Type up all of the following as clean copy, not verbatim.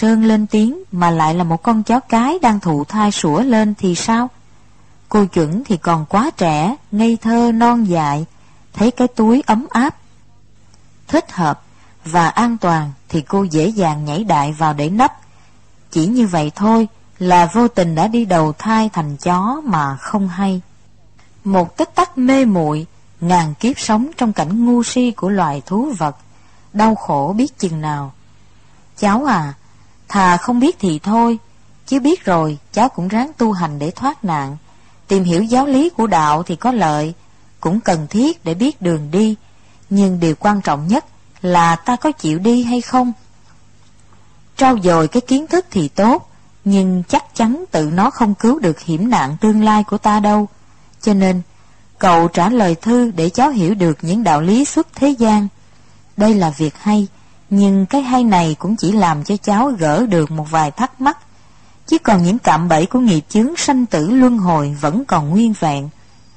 Sơn lên tiếng mà lại là một con chó cái đang thụ thai sủa lên thì sao? Cô Chuẩn thì còn quá trẻ, ngây thơ non dại, thấy cái túi ấm áp, thích hợp và an toàn thì cô dễ dàng nhảy đại vào để nấp. Chỉ như vậy thôi là vô tình đã đi đầu thai thành chó mà không hay. Một tích tắc mê muội, ngàn kiếp sống trong cảnh ngu si của loài thú vật, đau khổ biết chừng nào. Cháu à, thà không biết thì thôi, chứ biết rồi cháu cũng ráng tu hành để thoát nạn. Tìm hiểu giáo lý của đạo thì có lợi, cũng cần thiết để biết đường đi, nhưng điều quan trọng nhất là ta có chịu đi hay không. Trau dồi cái kiến thức thì tốt, nhưng chắc chắn tự nó không cứu được hiểm nạn tương lai của ta đâu. Cho nên cậu trả lời thư để cháu hiểu được những đạo lý xuất thế gian. Đây là việc hay, nhưng cái hay này cũng chỉ làm cho cháu gỡ được một vài thắc mắc, chứ còn những cạm bẫy của nghiệp chướng sanh tử luân hồi vẫn còn nguyên vẹn.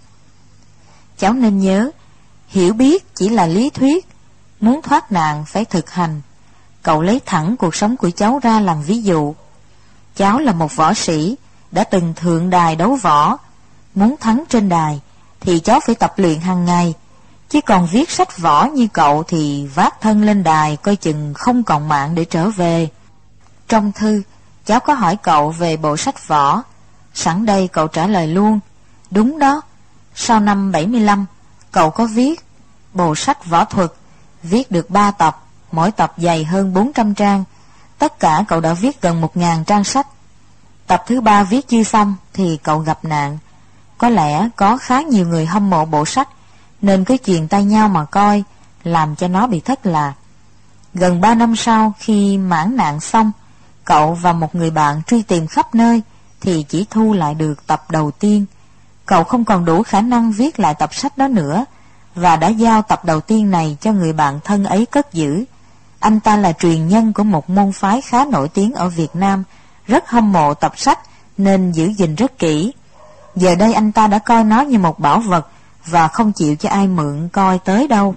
Cháu nên nhớ, hiểu biết chỉ là lý thuyết, muốn thoát nạn phải thực hành. Cậu lấy thẳng cuộc sống của cháu ra làm ví dụ. Cháu là một võ sĩ, đã từng thượng đài đấu võ. Muốn thắng trên đài thì cháu phải tập luyện hàng ngày, chứ còn viết sách võ như cậu thì vác thân lên đài coi chừng không còn mạng để trở về. Trong thư, cháu có hỏi cậu về bộ sách võ. Sẵn đây cậu trả lời luôn. Đúng đó, sau năm 75, cậu có viết bộ sách võ thuật, viết được 3 tập, mỗi tập dày hơn 400 trang. Tất cả cậu đã viết gần 1000 trang sách. Tập thứ 3 viết chưa xong thì cậu gặp nạn. Có lẽ có khá nhiều người hâm mộ bộ sách, nên cứ truyền tay nhau mà coi, làm cho nó bị thất lạc. Gần 3 năm sau, khi mãn nạn xong, cậu và một người bạn truy tìm khắp nơi thì chỉ thu lại được tập đầu tiên. Cậu không còn đủ khả năng viết lại tập sách đó nữa, và đã giao tập đầu tiên này cho người bạn thân ấy cất giữ. Anh ta là truyền nhân của một môn phái khá nổi tiếng ở Việt Nam, rất hâm mộ tập sách nên giữ gìn rất kỹ. Giờ đây anh ta đã coi nó như một bảo vật và không chịu cho ai mượn coi tới đâu.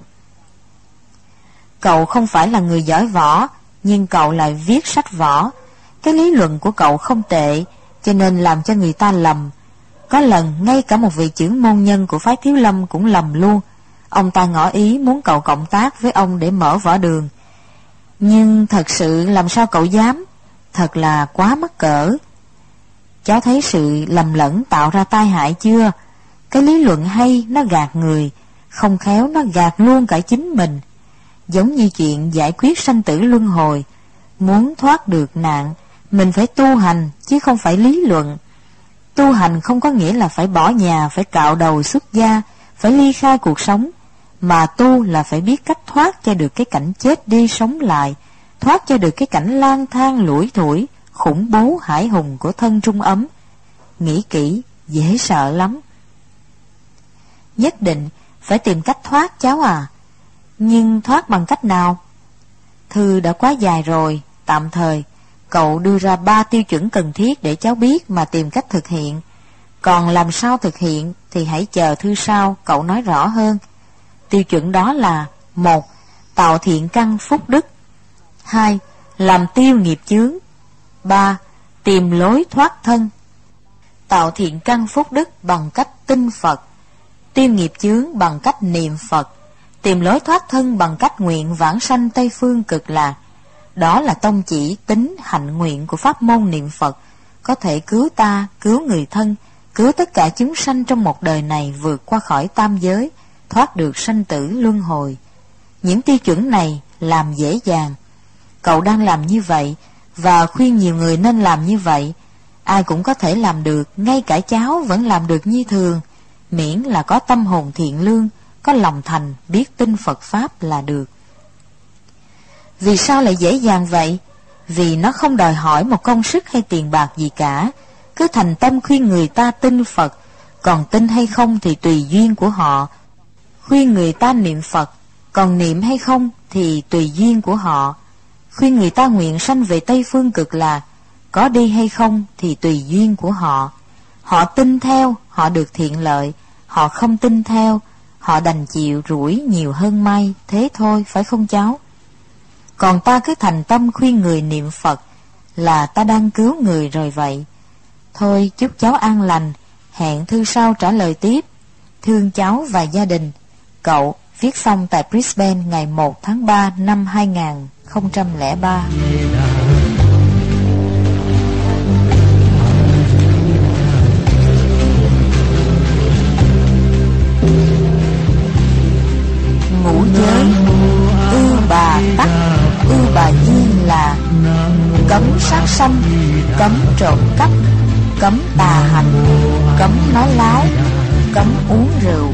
Cậu không phải là người giỏi võ, nhưng cậu lại viết sách võ. Cái lý luận của cậu không tệ, cho nên làm cho người ta lầm. Có lần ngay cả một vị trưởng môn nhân của phái Thiếu Lâm cũng lầm luôn. Ông ta ngỏ ý muốn cậu cộng tác với ông để mở võ đường. Nhưng thật sự làm sao cậu dám? Thật là quá mắc cỡ. Cháu thấy sự lầm lẫn tạo ra tai hại chưa? Cái lý luận hay nó gạt người, không khéo nó gạt luôn cả chính mình. Giống như chuyện giải quyết sanh tử luân hồi. Muốn thoát được nạn, mình phải tu hành chứ không phải lý luận. Tu hành không có nghĩa là phải bỏ nhà, phải cạo đầu xuất gia, phải ly khai cuộc sống. Mà tu là phải biết cách thoát cho được cái cảnh chết đi sống lại, thoát cho được cái cảnh lang thang lủi thủi, khủng bố hải hùng của thân trung ấm. Nghĩ kỹ, dễ sợ lắm. Nhất định phải tìm cách thoát cháu à. Nhưng thoát bằng cách nào? Thư đã quá dài rồi, tạm thời cậu đưa ra 3 tiêu chuẩn cần thiết để cháu biết mà tìm cách thực hiện. Còn làm sao thực hiện thì hãy chờ thư sau cậu nói rõ hơn. Tiêu chuẩn đó là: 1. Tạo thiện căn phúc đức. 2. Làm tiêu nghiệp chướng. 3. Tìm lối thoát thân. Tạo thiện căn phúc đức bằng cách tin Phật, tiêu nghiệp chướng bằng cách niệm Phật, tìm lối thoát thân bằng cách nguyện vãng sanh Tây Phương Cực Lạc. Đó là tông chỉ tính hạnh nguyện của pháp môn niệm Phật, có thể cứu ta, cứu người thân, cứu tất cả chúng sanh trong một đời này vượt qua khỏi tam giới, thoát được sanh tử luân hồi. Những tiêu chuẩn này làm dễ dàng. Cậu đang làm như vậy, và khuyên nhiều người nên làm như vậy. Ai cũng có thể làm được, ngay cả cháu vẫn làm được như thường, miễn là có tâm hồn thiện lương, có lòng thành, biết tin Phật Pháp là được. Vì sao lại dễ dàng vậy? Vì nó không đòi hỏi một công sức hay tiền bạc gì cả. Cứ thành tâm khuyên người ta tin Phật, còn tin hay không thì tùy duyên của họ. Khuyên người ta niệm Phật, còn niệm hay không thì tùy duyên của họ. Khuyên người ta nguyện sanh về Tây Phương Cực Lạc, có đi hay không thì tùy duyên của họ. Họ tin theo, họ được thiện lợi. Họ không tin theo, họ đành chịu rủi nhiều hơn may. Thế thôi, phải không cháu? Còn ta cứ thành tâm khuyên người niệm Phật, là ta đang cứu người rồi vậy. Thôi chúc cháu an lành, hẹn thư sau trả lời tiếp. Thương cháu và gia đình. Cậu viết xong tại Brisbane ngày 1 tháng 3 năm 2003. Ngũ giới ưu bà tắc, ưu bà duyên là cấm sát sanh, cấm trộm cắp, cấm tà hành, cấm nói láo, cấm uống rượu.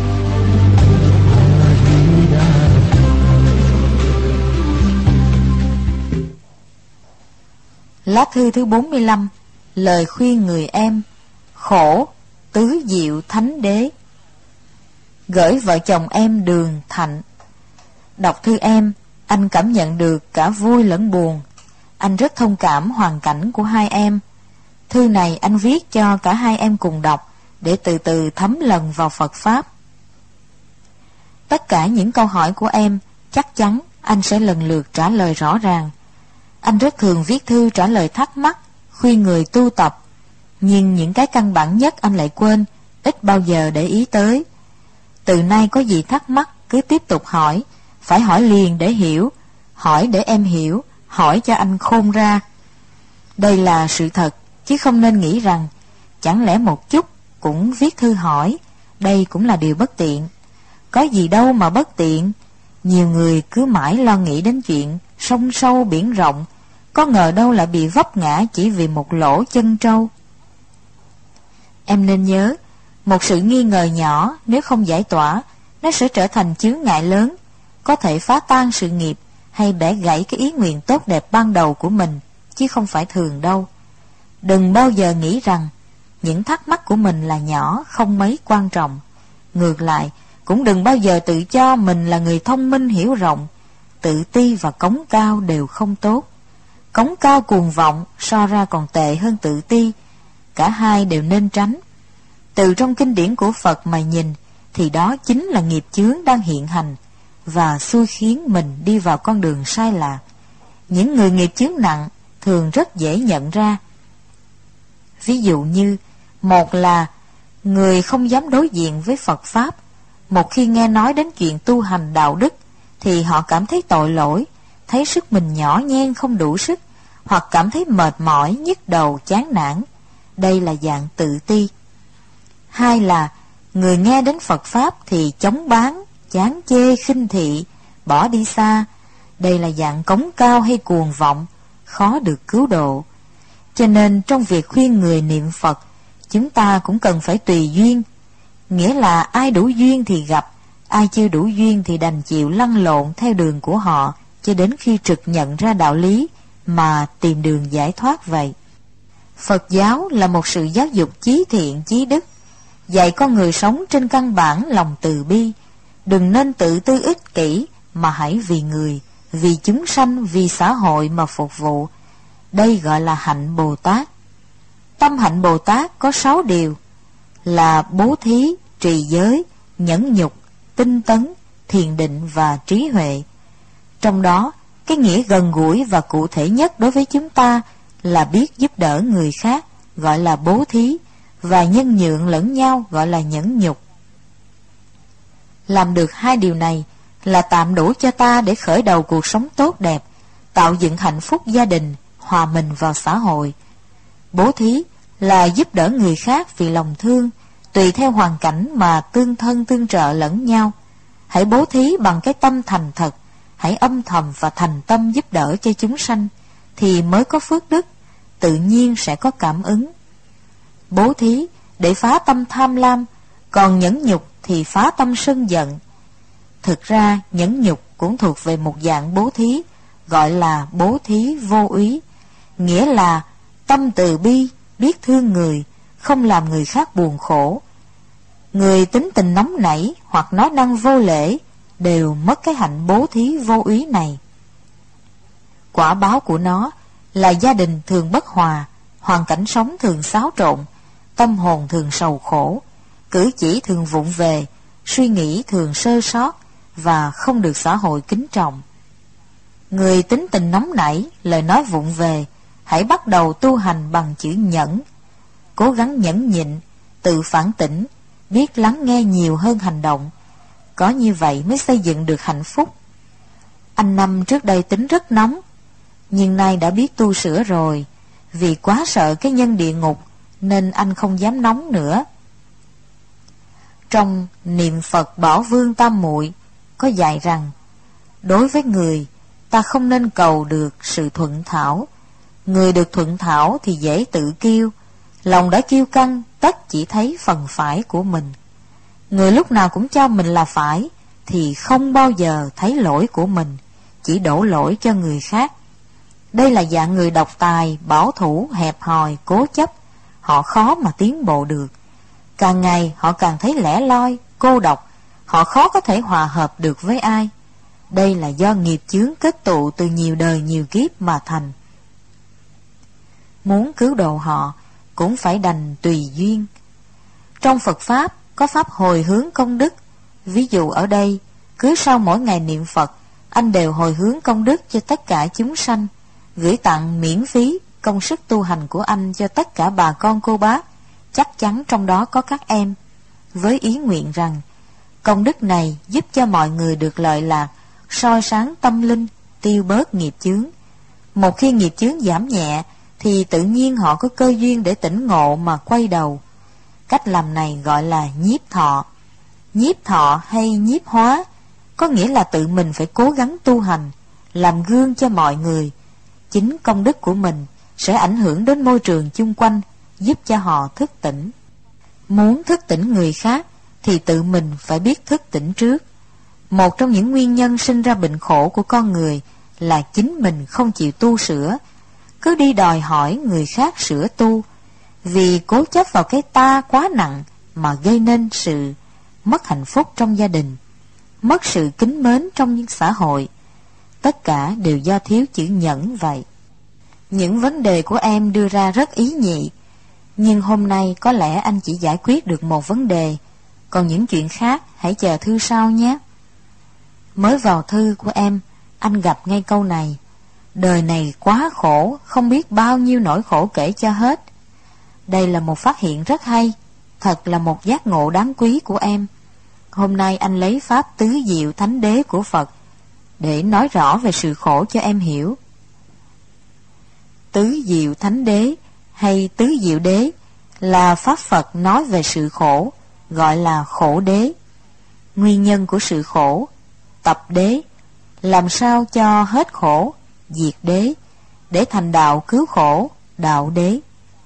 Lá thư thứ 45. Lời khuyên người em. Khổ tứ diệu thánh đế. Gửi vợ chồng em Đường Thạnh. Đọc thư em, anh cảm nhận được cả vui lẫn buồn. Anh rất thông cảm hoàn cảnh của hai em. Thư này anh viết cho cả hai em cùng đọc, để từ từ thấm lần vào Phật Pháp. Tất cả những câu hỏi của em, chắc chắn anh sẽ lần lượt trả lời rõ ràng. Anh rất thường viết thư trả lời thắc mắc, khuyên người tu tập. Nhưng những cái căn bản nhất anh lại quên, ít bao giờ để ý tới. Từ nay có gì thắc mắc, cứ tiếp tục hỏi. Phải hỏi liền để hiểu, hỏi để em hiểu, hỏi cho anh khôn ra. Đây là sự thật, chứ không nên nghĩ rằng chẳng lẽ một chút cũng viết thư hỏi. Đây cũng là điều bất tiện. Có gì đâu mà bất tiện. Nhiều người cứ mãi lo nghĩ đến chuyện sông sâu biển rộng, có ngờ đâu lại bị vấp ngã chỉ vì một lỗ chân trâu. Em nên nhớ, một sự nghi ngờ nhỏ nếu không giải tỏa, nó sẽ trở thành chướng ngại lớn, có thể phá tan sự nghiệp hay bẻ gãy cái ý nguyện tốt đẹp ban đầu của mình, chứ không phải thường đâu. Đừng bao giờ nghĩ rằng những thắc mắc của mình là nhỏ, không mấy quan trọng. Ngược lại, cũng đừng bao giờ tự cho mình là người thông minh hiểu rộng. Tự ti và cống cao đều không tốt. Cống cao cuồng vọng so ra còn tệ hơn tự ti. Cả hai đều nên tránh. Từ trong kinh điển của Phật mà nhìn, thì đó chính là nghiệp chướng đang hiện hành và xui khiến mình đi vào con đường sai lạc. Những người nghiệp chướng nặng thường rất dễ nhận ra. Ví dụ như, một là người không dám đối diện với Phật Pháp. Một khi nghe nói đến chuyện tu hành đạo đức, thì họ cảm thấy tội lỗi, thấy sức mình nhỏ nhen không đủ sức, hoặc cảm thấy mệt mỏi, nhức đầu, chán nản. Đây là dạng tự ti. Hai là người nghe đến Phật Pháp thì chống bán, chán chê, khinh thị, bỏ đi xa. Đây là dạng cống cao hay cuồng vọng, khó được cứu độ. Cho nên trong việc khuyên người niệm Phật, chúng ta cũng cần phải tùy duyên. Nghĩa là ai đủ duyên thì gặp, ai chưa đủ duyên thì đành chịu lăn lộn theo đường của họ, cho đến khi trực nhận ra đạo lý mà tìm đường giải thoát vậy. Phật giáo là một sự giáo dục chí thiện chí đức, dạy con người sống trên căn bản lòng từ bi. Đừng nên tự tư ích kỷ, mà hãy vì người, vì chúng sanh, vì xã hội mà phục vụ. Đây gọi là hạnh Bồ Tát. Tâm hạnh Bồ Tát có 6 điều, là bố thí, trì giới, nhẫn nhục, tinh tấn, thiền định và trí huệ. Trong đó, cái nghĩa gần gũi và cụ thể nhất đối với chúng ta là biết giúp đỡ người khác, gọi là bố thí, và nhân nhượng lẫn nhau, gọi là nhẫn nhục. Làm được 2 điều này là tạm đủ cho ta để khởi đầu cuộc sống tốt đẹp, tạo dựng hạnh phúc gia đình, hòa mình vào xã hội. Bố thí là giúp đỡ người khác vì lòng thương, tùy theo hoàn cảnh mà tương thân tương trợ lẫn nhau. Hãy bố thí bằng cái tâm thành thật, hãy âm thầm và thành tâm giúp đỡ cho chúng sanh, thì mới có phước đức, tự nhiên sẽ có cảm ứng. Bố thí để phá tâm tham lam, còn nhẫn nhục thì phá tâm sân giận. Thực ra nhẫn nhục cũng thuộc về một dạng bố thí, gọi là bố thí vô úy, nghĩa là tâm từ bi, biết thương người, không làm người khác buồn khổ. Người tính tình nóng nảy hoặc nói năng vô lễ đều mất cái hạnh bố thí vô úy này. Quả báo của nó là gia đình thường bất hòa, hoàn cảnh sống thường xáo trộn, tâm hồn thường sầu khổ, cử chỉ thường vụng về, suy nghĩ thường sơ sót và không được xã hội kính trọng. Người tính tình nóng nảy, lời nói vụng về, hãy bắt đầu tu hành bằng chữ nhẫn. Cố gắng nhẫn nhịn, tự phản tỉnh, biết lắng nghe nhiều hơn hành động. Có như vậy mới xây dựng được hạnh phúc. Anh Năm trước đây tính rất nóng, nhưng nay đã biết tu sửa rồi. Vì quá sợ cái nhân địa ngục nên anh không dám nóng nữa. Trong Niệm Phật Bảo Vương Tam Muội có dạy rằng, đối với người, ta không nên cầu được sự thuận thảo. Người được thuận thảo thì dễ tự kiêu, lòng đã kiêu căng, tất chỉ thấy phần phải của mình. Người lúc nào cũng cho mình là phải, thì không bao giờ thấy lỗi của mình, chỉ đổ lỗi cho người khác. Đây là dạng người độc tài, bảo thủ, hẹp hòi, cố chấp. Họ khó mà tiến bộ được. Càng ngày họ càng thấy lẻ loi, cô độc. Họ khó có thể hòa hợp được với ai. Đây là do nghiệp chướng kết tụ từ nhiều đời nhiều kiếp mà thành. Muốn cứu độ họ cũng phải đành tùy duyên. Trong Phật Pháp có pháp hồi hướng công đức. Ví dụ ở đây, cứ sau mỗi ngày niệm Phật, anh đều hồi hướng công đức cho tất cả chúng sanh, gửi tặng miễn phí công sức tu hành của anh cho tất cả bà con cô bác, chắc chắn trong đó có các em, với ý nguyện rằng công đức này giúp cho mọi người được lợi lạc, soi sáng tâm linh, tiêu bớt nghiệp chướng. Một khi nghiệp chướng giảm nhẹ thì tự nhiên họ có cơ duyên để tỉnh ngộ mà quay đầu. Cách làm này gọi là nhiếp thọ. Nhiếp thọ hay nhiếp hóa có nghĩa là tự mình phải cố gắng tu hành, làm gương cho mọi người. Chính công đức của mình sẽ ảnh hưởng đến môi trường chung quanh, giúp cho họ thức tỉnh. Muốn thức tỉnh người khác thì tự mình phải biết thức tỉnh trước. Một trong những nguyên nhân sinh ra bệnh khổ của con người là chính mình không chịu tu sửa, cứ đi đòi hỏi người khác sửa tu. Vì cố chấp vào cái ta quá nặng mà gây nên sự mất hạnh phúc trong gia đình, mất sự kính mến trong xã hội. Tất cả đều do thiếu chữ nhẫn vậy. Những vấn đề của em đưa ra rất ý nhị, nhưng hôm nay có lẽ anh chỉ giải quyết được một vấn đề, còn những chuyện khác hãy chờ thư sau nhé. Mới vào thư của em, anh gặp ngay câu này: đời này quá khổ, không biết bao nhiêu nỗi khổ kể cho hết. Đây là một phát hiện rất hay, thật là một giác ngộ đáng quý của em. Hôm nay anh lấy pháp tứ diệu thánh đế của Phật để nói rõ về sự khổ cho em hiểu. Tứ diệu thánh đế hay tứ diệu đế là pháp Phật nói về sự khổ, gọi là khổ đế. Nguyên nhân của sự khổ, tập đế, làm sao cho hết khổ, diệt đế, để thành đạo cứu khổ, đạo đế.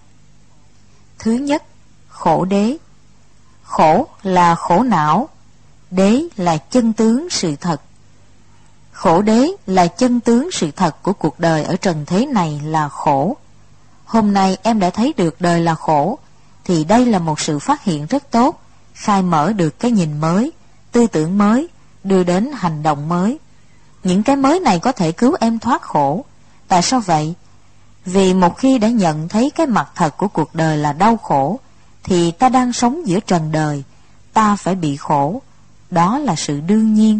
Thứ nhất, khổ đế. Khổ là khổ não, đế là chân tướng sự thật. Khổ đế là chân tướng sự thật của cuộc đời ở trần thế này là khổ. Hôm nay em đã thấy được đời là khổ, thì đây là một sự phát hiện rất tốt, khai mở được cái nhìn mới, tư tưởng mới, đưa đến hành động mới. Những cái mới này có thể cứu em thoát khổ. Tại sao vậy? Vì một khi đã nhận thấy cái mặt thật của cuộc đời là đau khổ, thì ta đang sống giữa trần đời, ta phải bị khổ. Đó là sự đương nhiên.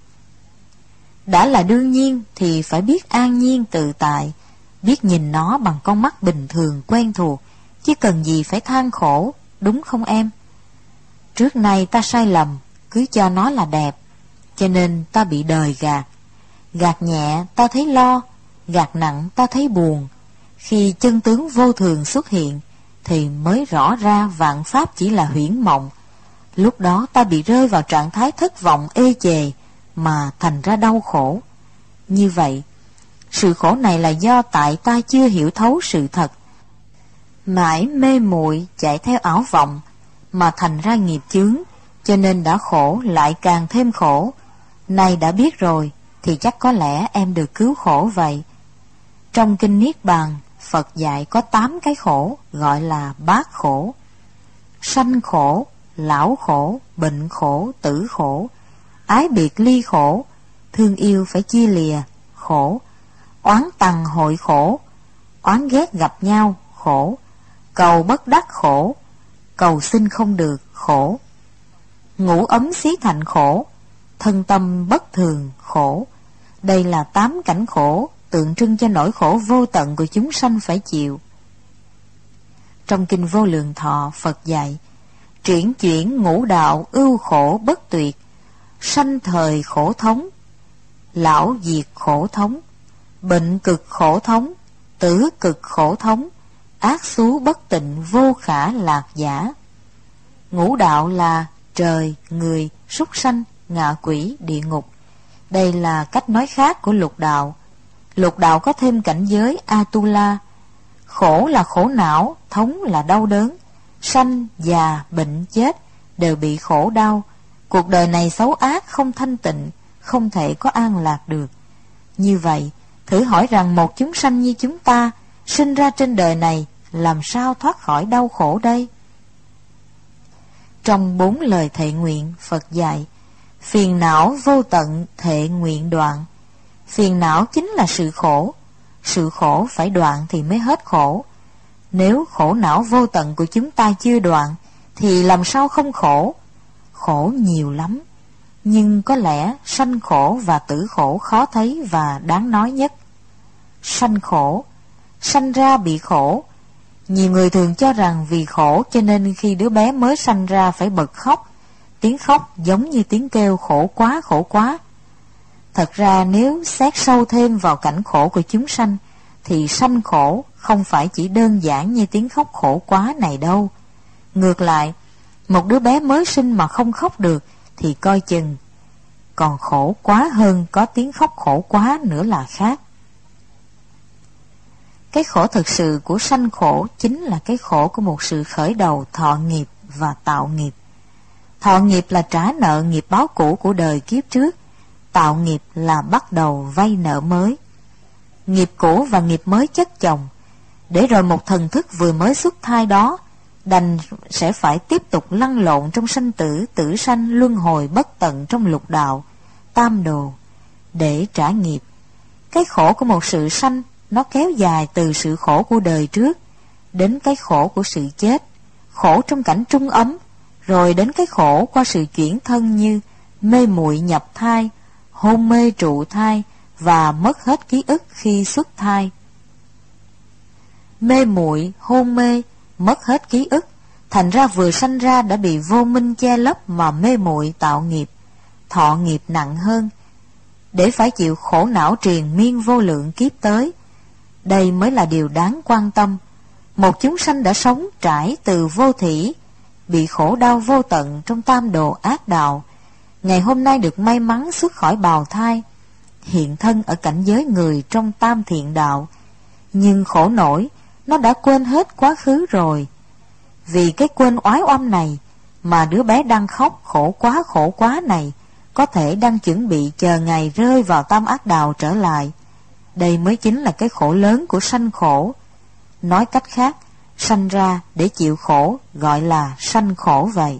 Đã là đương nhiên thì phải biết an nhiên tự tại, biết nhìn nó bằng con mắt bình thường quen thuộc, chứ cần gì phải than khổ, đúng không em? Trước nay ta sai lầm, cứ cho nó là đẹp, cho nên ta bị đời gạt. Gạt nhẹ ta thấy lo, gạt nặng ta thấy buồn. Khi chân tướng vô thường xuất hiện thì mới rõ ra vạn pháp chỉ là huyễn mộng. Lúc đó ta bị rơi vào trạng thái thất vọng ê chề mà thành ra đau khổ. Như vậy, sự khổ này là do tại ta chưa hiểu thấu sự thật, mãi mê muội chạy theo ảo vọng mà thành ra nghiệp chướng, cho nên đã khổ lại càng thêm khổ. Nay đã biết rồi thì chắc có lẽ em được cứu khổ vậy. Trong kinh Niết Bàn, Phật dạy có 8 cái khổ, gọi là bát khổ: sanh khổ, lão khổ, bệnh khổ, tử khổ, ái biệt ly khổ, thương yêu phải chia lìa khổ, oán tằng hội khổ, oán ghét gặp nhau khổ, cầu bất đắc khổ, cầu xin không được khổ, ngủ ấm xí thành khổ, thân tâm bất thường khổ. Đây là 8 cảnh khổ tượng trưng cho nỗi khổ vô tận của chúng sanh phải chịu. Trong Kinh Vô Lượng Thọ, Phật dạy: triển chuyển ngũ đạo ưu khổ bất tuyệt, sanh thời khổ thống, lão diệt khổ thống, bệnh cực khổ thống, tử cực khổ thống, ác xú bất tịnh vô khả lạc giả. Ngũ đạo là trời, người, súc sanh, ngạ quỷ, địa ngục. Đây là cách nói khác của lục đạo. Lục đạo có thêm cảnh giới Atula. Khổ là khổ não, thống là đau đớn, sanh, già, bệnh, chết đều bị khổ đau. Cuộc đời này xấu ác, không thanh tịnh, không thể có an lạc được. Như vậy, thử hỏi rằng một chúng sanh như chúng ta sinh ra trên đời này làm sao thoát khỏi đau khổ đây? Trong 4 lời thệ nguyện, Phật dạy: phiền não vô tận thệ nguyện đoạn. Phiền não chính là sự khổ. Sự khổ phải đoạn thì mới hết khổ. Nếu khổ não vô tận của chúng ta chưa đoạn thì làm sao không khổ? Khổ nhiều lắm, nhưng có lẽ sanh khổ và tử khổ khó thấy và đáng nói nhất. Sanh khổ, sanh ra bị khổ. Nhiều người thường cho rằng vì khổ cho nên khi đứa bé mới sanh ra phải bật khóc. Tiếng khóc giống như tiếng kêu khổ quá, khổ quá. Thật ra nếu xét sâu thêm vào cảnh khổ của chúng sanh thì sanh khổ không phải chỉ đơn giản như tiếng khóc khổ quá này đâu. Ngược lại, một đứa bé mới sinh mà không khóc được thì coi chừng còn khổ quá hơn có tiếng khóc khổ quá nữa là khác. Cái khổ thực sự của sanh khổ chính là cái khổ của một sự khởi đầu thọ nghiệp và tạo nghiệp. Thọ nghiệp là trả nợ nghiệp báo cũ của đời kiếp trước, tạo nghiệp là bắt đầu vay nợ mới. Nghiệp cũ và nghiệp mới chất chồng, để rồi một thần thức vừa mới xuất thai đó đành sẽ phải tiếp tục lăn lộn trong sanh tử, tử sanh, luân hồi bất tận trong lục đạo, tam đồ, để trả nghiệp. Cái khổ của một sự sanh nó kéo dài từ sự khổ của đời trước đến cái khổ của sự chết, khổ trong cảnh trung ấm, rồi đến cái khổ qua sự chuyển thân như mê muội nhập thai, hôn mê trụ thai và mất hết ký ức khi xuất thai. Mê muội, hôn mê, mất hết ký ức, thành ra vừa sanh ra đã bị vô minh che lấp mà mê muội tạo nghiệp, thọ nghiệp nặng hơn, để phải chịu khổ não triền miên vô lượng kiếp tới. Đây mới là điều đáng quan tâm. Một chúng sanh đã sống trải từ vô thỉ, bị khổ đau vô tận trong tam đồ ác đạo, ngày hôm nay được may mắn xuất khỏi bào thai, hiện thân ở cảnh giới người trong tam thiện đạo. Nhưng khổ nổi, nó đã quên hết quá khứ rồi. Vì cái quên oái oăm này mà đứa bé đang khóc khổ quá này có thể đang chuẩn bị chờ ngày rơi vào tam ác đạo trở lại. Đây mới chính là cái khổ lớn của sanh khổ. Nói cách khác, sanh ra để chịu khổ gọi là sanh khổ vậy.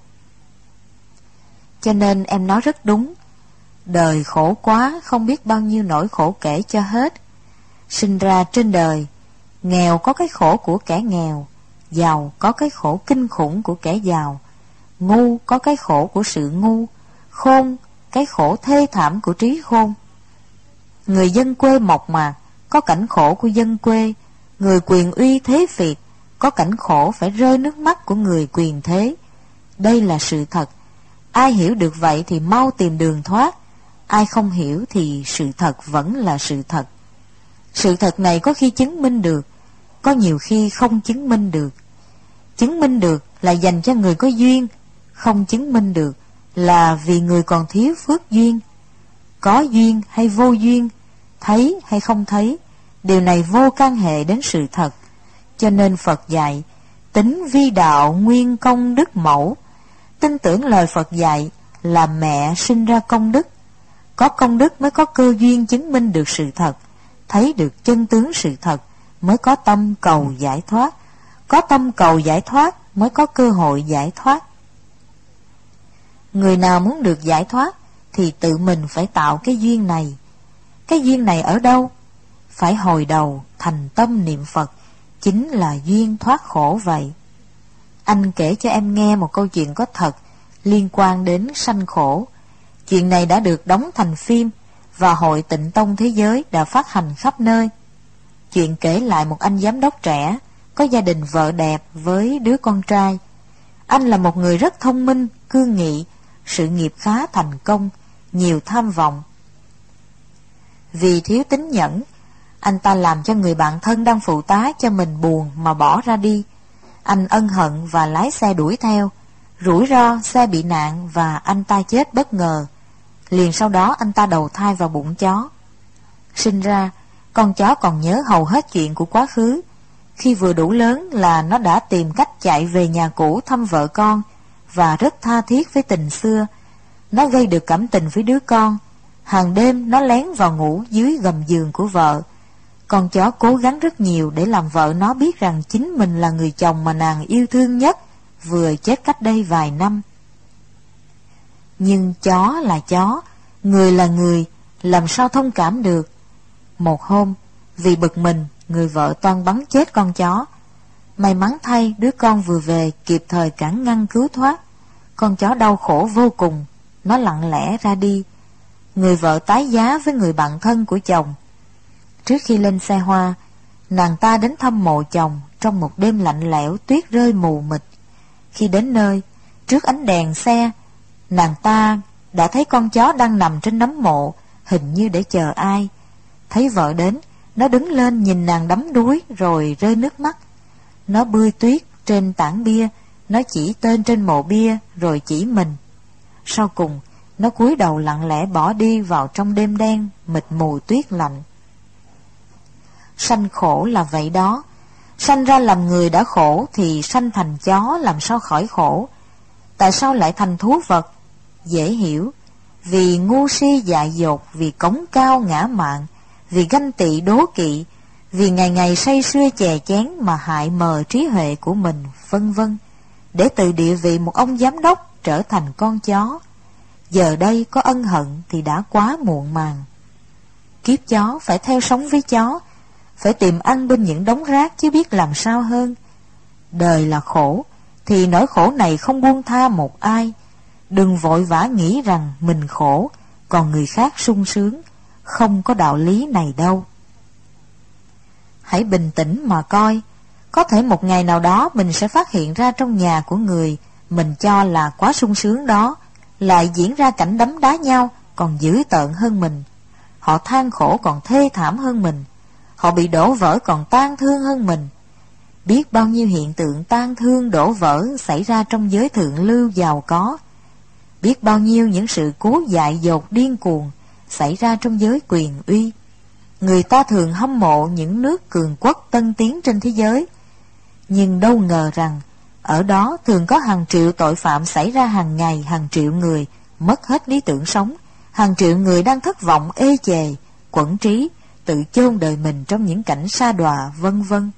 Cho nên em nói rất đúng. Đời khổ quá, không biết bao nhiêu nỗi khổ kể cho hết. Sinh ra trên đời, nghèo có cái khổ của kẻ nghèo, giàu có cái khổ kinh khủng của kẻ giàu, ngu có cái khổ của sự ngu, khôn cái khổ thê thảm của trí khôn. Người dân quê mộc mạc có cảnh khổ của dân quê, người quyền uy thế phiệt có cảnh khổ phải rơi nước mắt của người quyền thế. Đây là sự thật. Ai hiểu được vậy thì mau tìm đường thoát, ai không hiểu thì sự thật vẫn là sự thật. Sự thật này có khi chứng minh được, có nhiều khi không chứng minh được. Chứng minh được là dành cho người có duyên, không chứng minh được là vì người còn thiếu phước duyên. Có duyên hay vô duyên, thấy hay không thấy, điều này vô can hệ đến sự thật. Cho nên Phật dạy, tính vi đạo nguyên công đức mẫu. Tin tưởng lời Phật dạy là mẹ sinh ra công đức. Có công đức mới có cơ duyên chứng minh được sự thật, thấy được chân tướng sự thật, mới có tâm cầu giải thoát. Có tâm cầu giải thoát mới có cơ hội giải thoát. Người nào muốn được giải thoát thì tự mình phải tạo cái duyên này. Cái duyên này ở đâu? Phải hồi đầu thành tâm niệm Phật, chính là duyên thoát khổ vậy. Anh kể cho em nghe một câu chuyện có thật liên quan đến sanh khổ. Chuyện này đã được đóng thành phim và Hội Tịnh Tông Thế Giới đã phát hành khắp nơi. Chuyện kể lại một anh giám đốc trẻ, có gia đình vợ đẹp với đứa con trai. Anh là một người rất thông minh, cương nghị, sự nghiệp khá thành công, nhiều tham vọng. Vì thiếu tín nhẫn, anh ta làm cho người bạn thân đang phụ tá cho mình buồn mà bỏ ra đi. Anh ân hận và lái xe đuổi theo. Rủi ro xe bị nạn và anh ta chết bất ngờ. Liền sau đó anh ta đầu thai vào bụng chó. Sinh ra, con chó còn nhớ hầu hết chuyện của quá khứ. Khi vừa đủ lớn là nó đã tìm cách chạy về nhà cũ thăm vợ con và rất tha thiết với tình xưa. Nó gây được cảm tình với đứa con. Hàng đêm nó lén vào ngủ dưới gầm giường của vợ. Con chó cố gắng rất nhiều để làm vợ nó biết rằng chính mình là người chồng mà nàng yêu thương nhất, vừa chết cách đây vài năm. Nhưng chó là chó, người là người, làm sao thông cảm được. Một hôm, vì bực mình, người vợ toan bắn chết con chó. May mắn thay, đứa con vừa về kịp thời cản ngăn cứu thoát. Con chó đau khổ vô cùng, nó lặng lẽ ra đi. Người vợ tái giá với người bạn thân của chồng. Trước khi lên xe hoa, nàng ta đến thăm mộ chồng trong một đêm lạnh lẽo, tuyết rơi mù mịt. Khi đến nơi, trước ánh đèn xe, nàng ta đã thấy con chó đang nằm trên nấm mộ, hình như để chờ ai. Thấy vợ đến, nó đứng lên nhìn nàng đắm đuối rồi rơi nước mắt. Nó bươi tuyết trên tảng bia, nó chỉ tên trên mộ bia rồi chỉ mình. Sau cùng, nó cúi đầu lặng lẽ bỏ đi vào trong đêm đen mịt mù tuyết lạnh. Sanh khổ là vậy đó. Sanh ra làm người đã khổ thì sanh thành chó làm sao khỏi khổ. Tại sao lại thành thú vật? Dễ hiểu. Vì ngu si dại dột, vì cống cao ngã mạn, vì ganh tị đố kỵ, vì ngày ngày say sưa chè chén mà hại mờ trí huệ của mình, vân vân, để từ địa vị một ông giám đốc trở thành con chó. Giờ đây có ân hận thì đã quá muộn màng. Kiếp chó phải theo sống với chó, phải tìm ăn bên những đống rác chứ biết làm sao hơn. Đời là khổ, thì nỗi khổ này không buông tha một ai. Đừng vội vã nghĩ rằng mình khổ, còn người khác sung sướng. Không có đạo lý này đâu. Hãy bình tĩnh mà coi. Có thể một ngày nào đó mình sẽ phát hiện ra trong nhà của người mình cho là quá sung sướng đó lại diễn ra cảnh đấm đá nhau còn dữ tợn hơn mình. Họ than khổ còn thê thảm hơn mình. Họ bị đổ vỡ còn tang thương hơn mình. Biết bao nhiêu hiện tượng tang thương đổ vỡ xảy ra trong giới thượng lưu giàu có. Biết bao nhiêu những sự cố dại dột điên cuồng xảy ra trong giới quyền uy. Người ta thường hâm mộ những nước cường quốc tân tiến trên thế giới. Nhưng đâu ngờ rằng ở đó thường có hàng triệu tội phạm xảy ra hàng ngày, hàng triệu người mất hết lý tưởng sống, hàng triệu người đang thất vọng ê chề, quẫn trí, tự chôn đời mình trong những cảnh sa đọa, vân vân.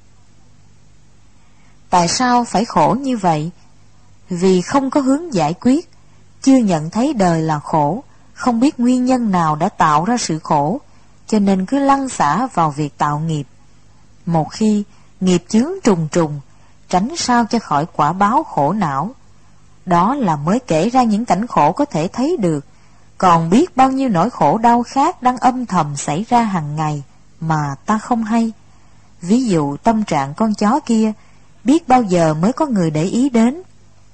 Tại sao phải khổ như vậy? Vì không có hướng giải quyết, chưa nhận thấy đời là khổ, không biết nguyên nhân nào đã tạo ra sự khổ, cho nên cứ lăn xả vào việc tạo nghiệp. Một khi nghiệp chướng trùng trùng, tránh sao cho khỏi quả báo khổ não. Đó là mới kể ra những cảnh khổ có thể thấy được, còn biết bao nhiêu nỗi khổ đau khác đang âm thầm xảy ra hàng ngày mà ta không hay. Ví dụ tâm trạng con chó kia, biết bao giờ mới có người để ý đến.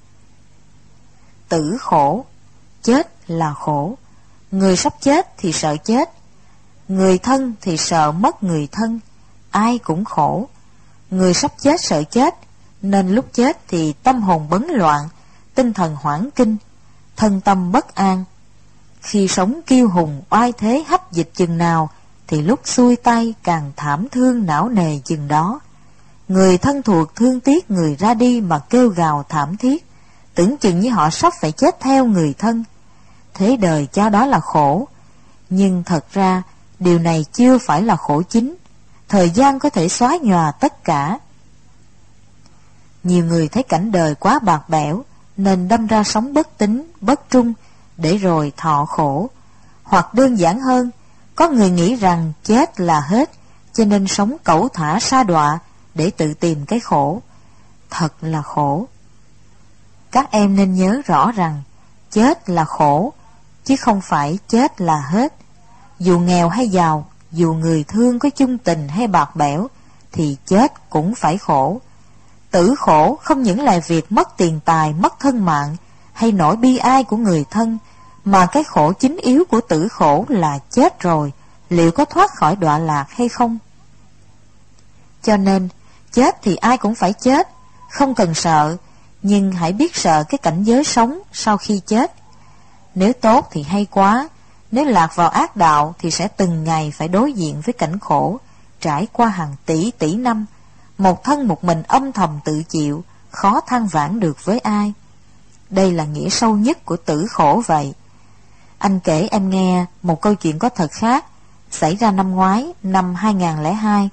Tử khổ, chết là khổ. Người sắp chết thì sợ chết, người thân thì sợ mất người thân. Ai cũng khổ. Người sắp chết sợ chết, nên lúc chết thì tâm hồn bấn loạn, tinh thần hoảng kinh, thân tâm bất an. Khi sống kiêu hùng oai thế hách dịch chừng nào, thì lúc xuôi tay càng thảm thương não nề chừng đó. Người thân thuộc thương tiếc người ra đi mà kêu gào thảm thiết, tưởng chừng như họ sắp phải chết theo người thân. Thế đời cho đó là khổ. Nhưng thật ra điều này chưa phải là khổ chính. Thời gian có thể xóa nhòa tất cả. Nhiều người thấy cảnh đời quá bạc bẽo, nên đâm ra sống bất tín, bất trung, để rồi thọ khổ. Hoặc đơn giản hơn, có người nghĩ rằng chết là hết, cho nên sống cẩu thả sa đọa để tự tìm cái khổ. Thật là khổ. Các em nên nhớ rõ rằng chết là khổ, chứ không phải chết là hết. Dù nghèo hay giàu, dù người thương có chung tình hay bạc bẽo, thì chết cũng phải khổ. Tử khổ không những là việc mất tiền tài, mất thân mạng, hay nỗi bi ai của người thân, mà cái khổ chính yếu của tử khổ là chết rồi, liệu có thoát khỏi đọa lạc hay không? Cho nên, chết thì ai cũng phải chết, không cần sợ, nhưng hãy biết sợ cái cảnh giới sống sau khi chết. Nếu tốt thì hay quá, nếu lạc vào ác đạo thì sẽ từng ngày phải đối diện với cảnh khổ, trải qua hàng tỷ tỷ năm, một thân một mình âm thầm tự chịu, khó than vãn được với ai. Đây là nghĩa sâu nhất của tử khổ vậy. Anh kể em nghe một câu chuyện có thật khác, xảy ra năm ngoái, năm 2002.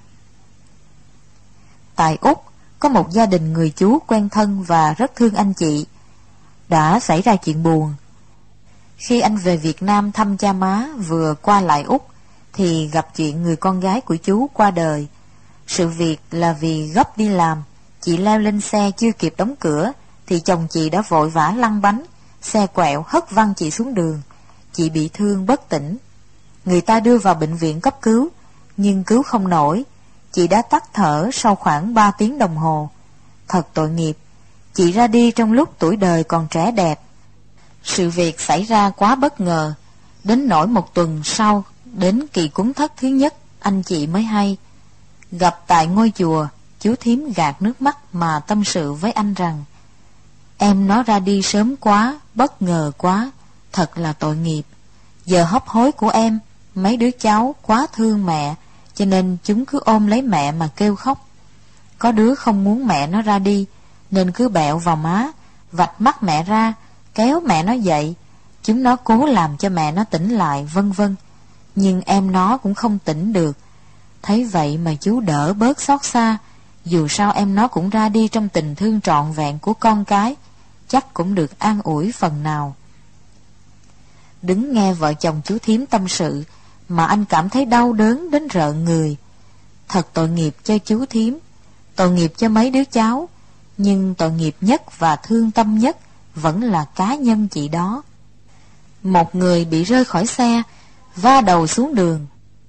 Tại Úc, có một gia đình người chú quen thân và rất thương anh chị. Đã xảy ra chuyện buồn. Khi anh về Việt Nam thăm cha má vừa qua lại Úc, thì gặp chuyện người con gái của chú qua đời. Sự việc là vì gấp đi làm, chị leo lên xe chưa kịp đóng cửa, thì chồng chị đã vội vã lăn bánh, xe quẹo hất văng chị xuống đường. Chị bị thương bất tỉnh. Người ta đưa vào bệnh viện cấp cứu, nhưng cứu không nổi. Chị đã tắt thở sau khoảng 3 tiếng đồng hồ. Thật tội nghiệp. Chị ra đi trong lúc tuổi đời còn trẻ đẹp. Sự việc xảy ra quá bất ngờ, đến nỗi một tuần sau, đến kỳ cúng thất thứ nhất, anh chị mới hay. Gặp tại ngôi chùa, chú thím gạt nước mắt mà tâm sự với anh rằng: em nó ra đi sớm quá, bất ngờ quá, thật là tội nghiệp. Giờ hấp hối của em, mấy đứa cháu quá thương mẹ, cho nên chúng cứ ôm lấy mẹ mà kêu khóc. Có đứa không muốn mẹ nó ra đi, nên cứ bẹo vào má, vạch mắt mẹ ra, kéo mẹ nó dậy. Chúng nó cố làm cho mẹ nó tỉnh lại, vân vân. Nhưng em nó cũng không tỉnh được. Thấy vậy mà chú đỡ bớt xót xa. Dù sao em nó cũng ra đi trong tình thương trọn vẹn của con cái, chắc cũng được an ủi phần nào. Đứng nghe vợ chồng chú thím tâm sự mà anh cảm thấy đau đớn đến rợn người. Thật tội nghiệp cho chú thím, tội nghiệp cho mấy đứa cháu, nhưng tội nghiệp nhất và thương tâm nhất vẫn là cá nhân chị đó. Một người bị rơi khỏi xe, va đầu xuống đường.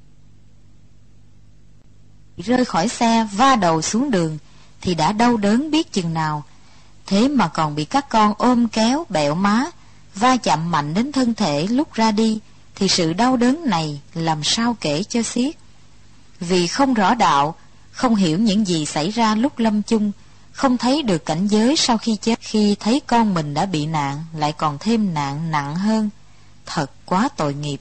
Rơi khỏi xe, va đầu xuống đường thì đã đau đớn biết chừng nào. Thế mà còn bị các con ôm kéo, bẹo má, va chạm mạnh đến thân thể lúc ra đi, thì sự đau đớn này làm sao kể cho xiết. Vì không rõ đạo, không hiểu những gì xảy ra lúc lâm chung, không thấy được cảnh giới sau khi chết, khi thấy con mình đã bị nạn, lại còn thêm nạn nặng hơn. Thật quá tội nghiệp.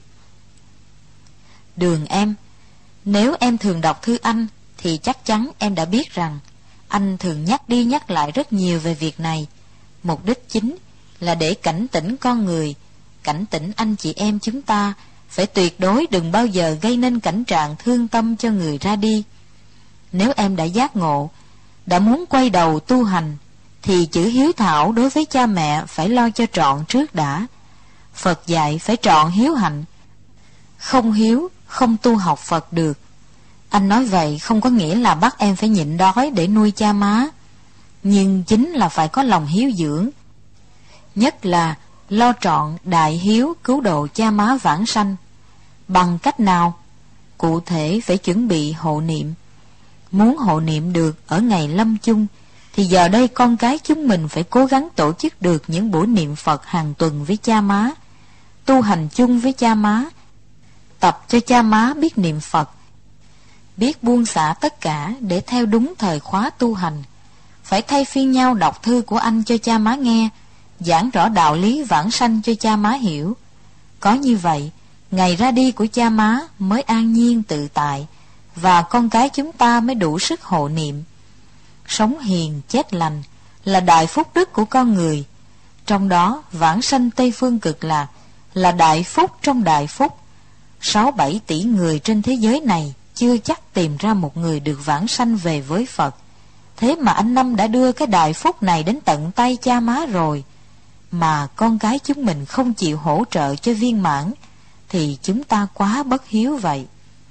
Đường em, nếu em thường đọc thư anh, thì chắc chắn em đã biết rằng anh thường nhắc đi nhắc lại rất nhiều về việc này. Mục đích chính là để cảnh tỉnh con người, cảnh tỉnh anh chị em chúng ta phải tuyệt đối đừng bao giờ gây nên cảnh trạng thương tâm cho người ra đi. Nếu em đã giác ngộ, đã muốn quay đầu tu hành, thì chữ hiếu thảo đối với cha mẹ phải lo cho trọn trước đã. Phật dạy phải trọn hiếu hạnh, không hiếu không tu học Phật được. Anh nói vậy không có nghĩa là bắt em phải nhịn đói để nuôi cha má, nhưng chính là phải có lòng hiếu dưỡng, nhất là lo trọn đại hiếu cứu độ cha má vãng sanh. Bằng cách nào? Cụ thể phải chuẩn bị hộ niệm. Muốn hộ niệm được ở ngày lâm chung, thì giờ đây con cái chúng mình phải cố gắng tổ chức được những buổi niệm Phật hàng tuần với cha má, tu hành chung với cha má, tập cho cha má biết niệm Phật, biết buông xả tất cả để theo đúng thời khóa tu hành. Phải thay phiên nhau đọc thư của anh cho cha má nghe, giảng rõ đạo lý vãng sanh cho cha má hiểu. Có như vậy, ngày ra đi của cha má mới an nhiên tự tại, và con cái chúng ta mới đủ sức hộ niệm. Sống hiền chết lành là đại phúc đức của con người, trong đó vãng sanh Tây Phương Cực Lạc là đại phúc trong đại phúc. 6-7 tỷ người trên thế giới này chưa chắc tìm ra một người được vãng sanh về với Phật. Thế mà anh Năm đã đưa cái đại phúc này đến tận tay cha má rồi, mà con cái chúng mình không chịu hỗ trợ cho viên mãn, thì chúng ta quá bất hiếu vậy.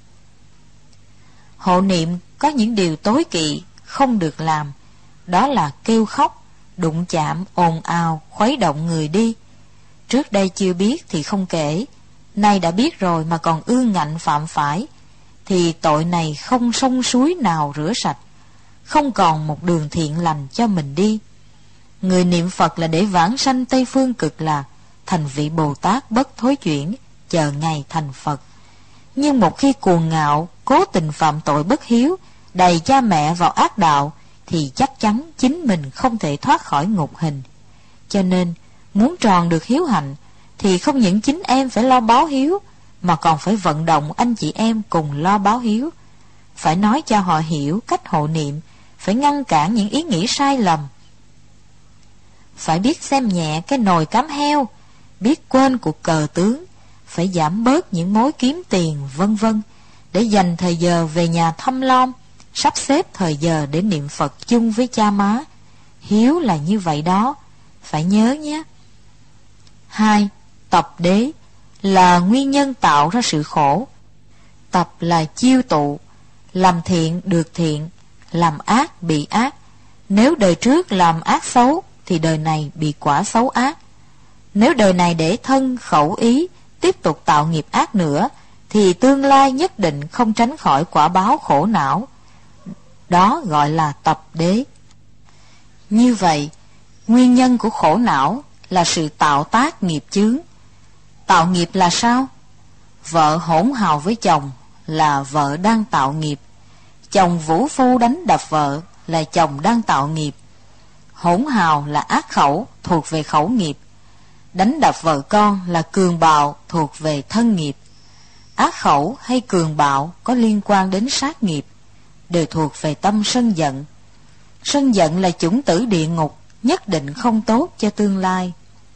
Hộ niệm có những điều tối kỵ không được làm, đó là kêu khóc, đụng chạm, ồn ào, khuấy động người đi. Trước đây chưa biết thì không kể, nay đã biết rồi mà còn ương ngạnh phạm phải, thì tội này không sông suối nào rửa sạch, không còn một đường thiện lành cho mình đi. Người niệm Phật là để vãng sanh Tây Phương Cực Lạc, thành vị Bồ Tát bất thối chuyển, chờ ngày thành Phật. Nhưng một khi cuồng ngạo, cố tình phạm tội bất hiếu, đày cha mẹ vào ác đạo, thì chắc chắn chính mình không thể thoát khỏi ngục hình. Cho nên, muốn tròn được hiếu hạnh, thì không những chính em phải lo báo hiếu, mà còn phải vận động anh chị em cùng lo báo hiếu. Phải nói cho họ hiểu cách hộ niệm, phải ngăn cản những ý nghĩ sai lầm. Phải biết xem nhẹ cái nồi cám heo, biết quên cuộc cờ tướng, phải giảm bớt những mối kiếm tiền vân vân, để dành thời giờ về nhà thăm lom, sắp xếp thời giờ để niệm Phật chung với cha má. Hiếu là như vậy đó, phải nhớ nhé. 2. Tập đế là nguyên nhân tạo ra sự khổ. Tập là chiêu tụ, làm thiện được thiện, làm ác bị ác. Nếu đời trước làm ác xấu thì đời này bị quả xấu ác. Nếu đời này để thân khẩu ý tiếp tục tạo nghiệp ác nữa, thì tương lai nhất định không tránh khỏi quả báo khổ não. Đó gọi là tập đế. Như vậy, nguyên nhân của khổ não là sự tạo tác nghiệp chướng. Tạo nghiệp là sao? Vợ hỗn hào với chồng là vợ đang tạo nghiệp. Chồng vũ phu đánh đập vợ là chồng đang tạo nghiệp. Hỗn hào là ác khẩu, thuộc về khẩu nghiệp. Đánh đập vợ con là cường bạo, thuộc về thân nghiệp. Ác khẩu hay cường bạo có liên quan đến sát nghiệp, đều thuộc về tâm sân giận. Sân giận là chủng tử địa ngục, nhất định không tốt cho tương lai.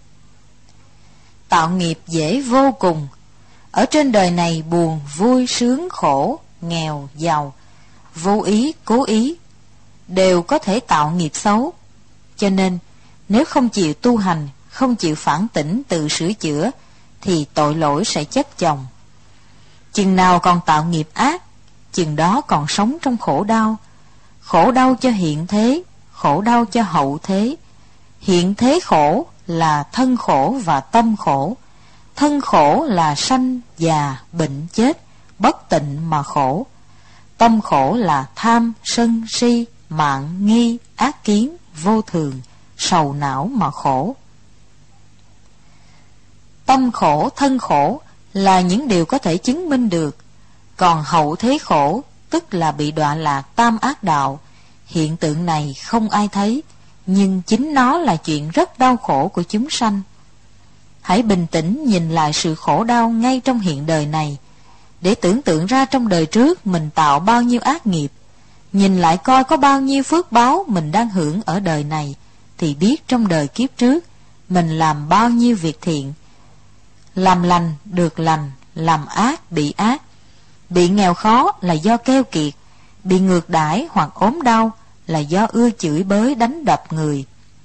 Tạo nghiệp dễ vô cùng. Ở trên đời này buồn, vui, sướng, khổ, nghèo, giàu, vô ý, cố ý, đều có thể tạo nghiệp xấu. Cho nên, nếu không chịu tu hành, không chịu phản tỉnh tự sửa chữa, thì tội lỗi sẽ chất chồng. Chừng nào còn tạo nghiệp ác, chừng đó còn sống trong khổ đau. Khổ đau cho hiện thế, khổ đau cho hậu thế. Hiện thế khổ là thân khổ và tâm khổ. Thân khổ là sanh, già, bệnh, chết, bất tịnh mà khổ. Tâm khổ là tham, sân, si, mạn, nghi, ác kiến, vô thường, sầu não mà khổ. Tâm khổ, thân khổ là những điều có thể chứng minh được. Còn hậu thế khổ, tức là bị đọa lạc tam ác đạo. Hiện tượng này không ai thấy, nhưng chính nó là chuyện rất đau khổ của chúng sanh. Hãy bình tĩnh nhìn lại sự khổ đau ngay trong hiện đời này, để tưởng tượng ra trong đời trước mình tạo bao nhiêu ác nghiệp. Nhìn lại coi có bao nhiêu phước báo mình đang hưởng ở đời này, thì biết trong đời kiếp trước mình làm bao nhiêu việc thiện. Làm lành được lành, làm ác bị ác. Bị nghèo khó là do keo kiệt, bị ngược đãi hoặc ốm đau là do ưa chửi bới đánh đập người.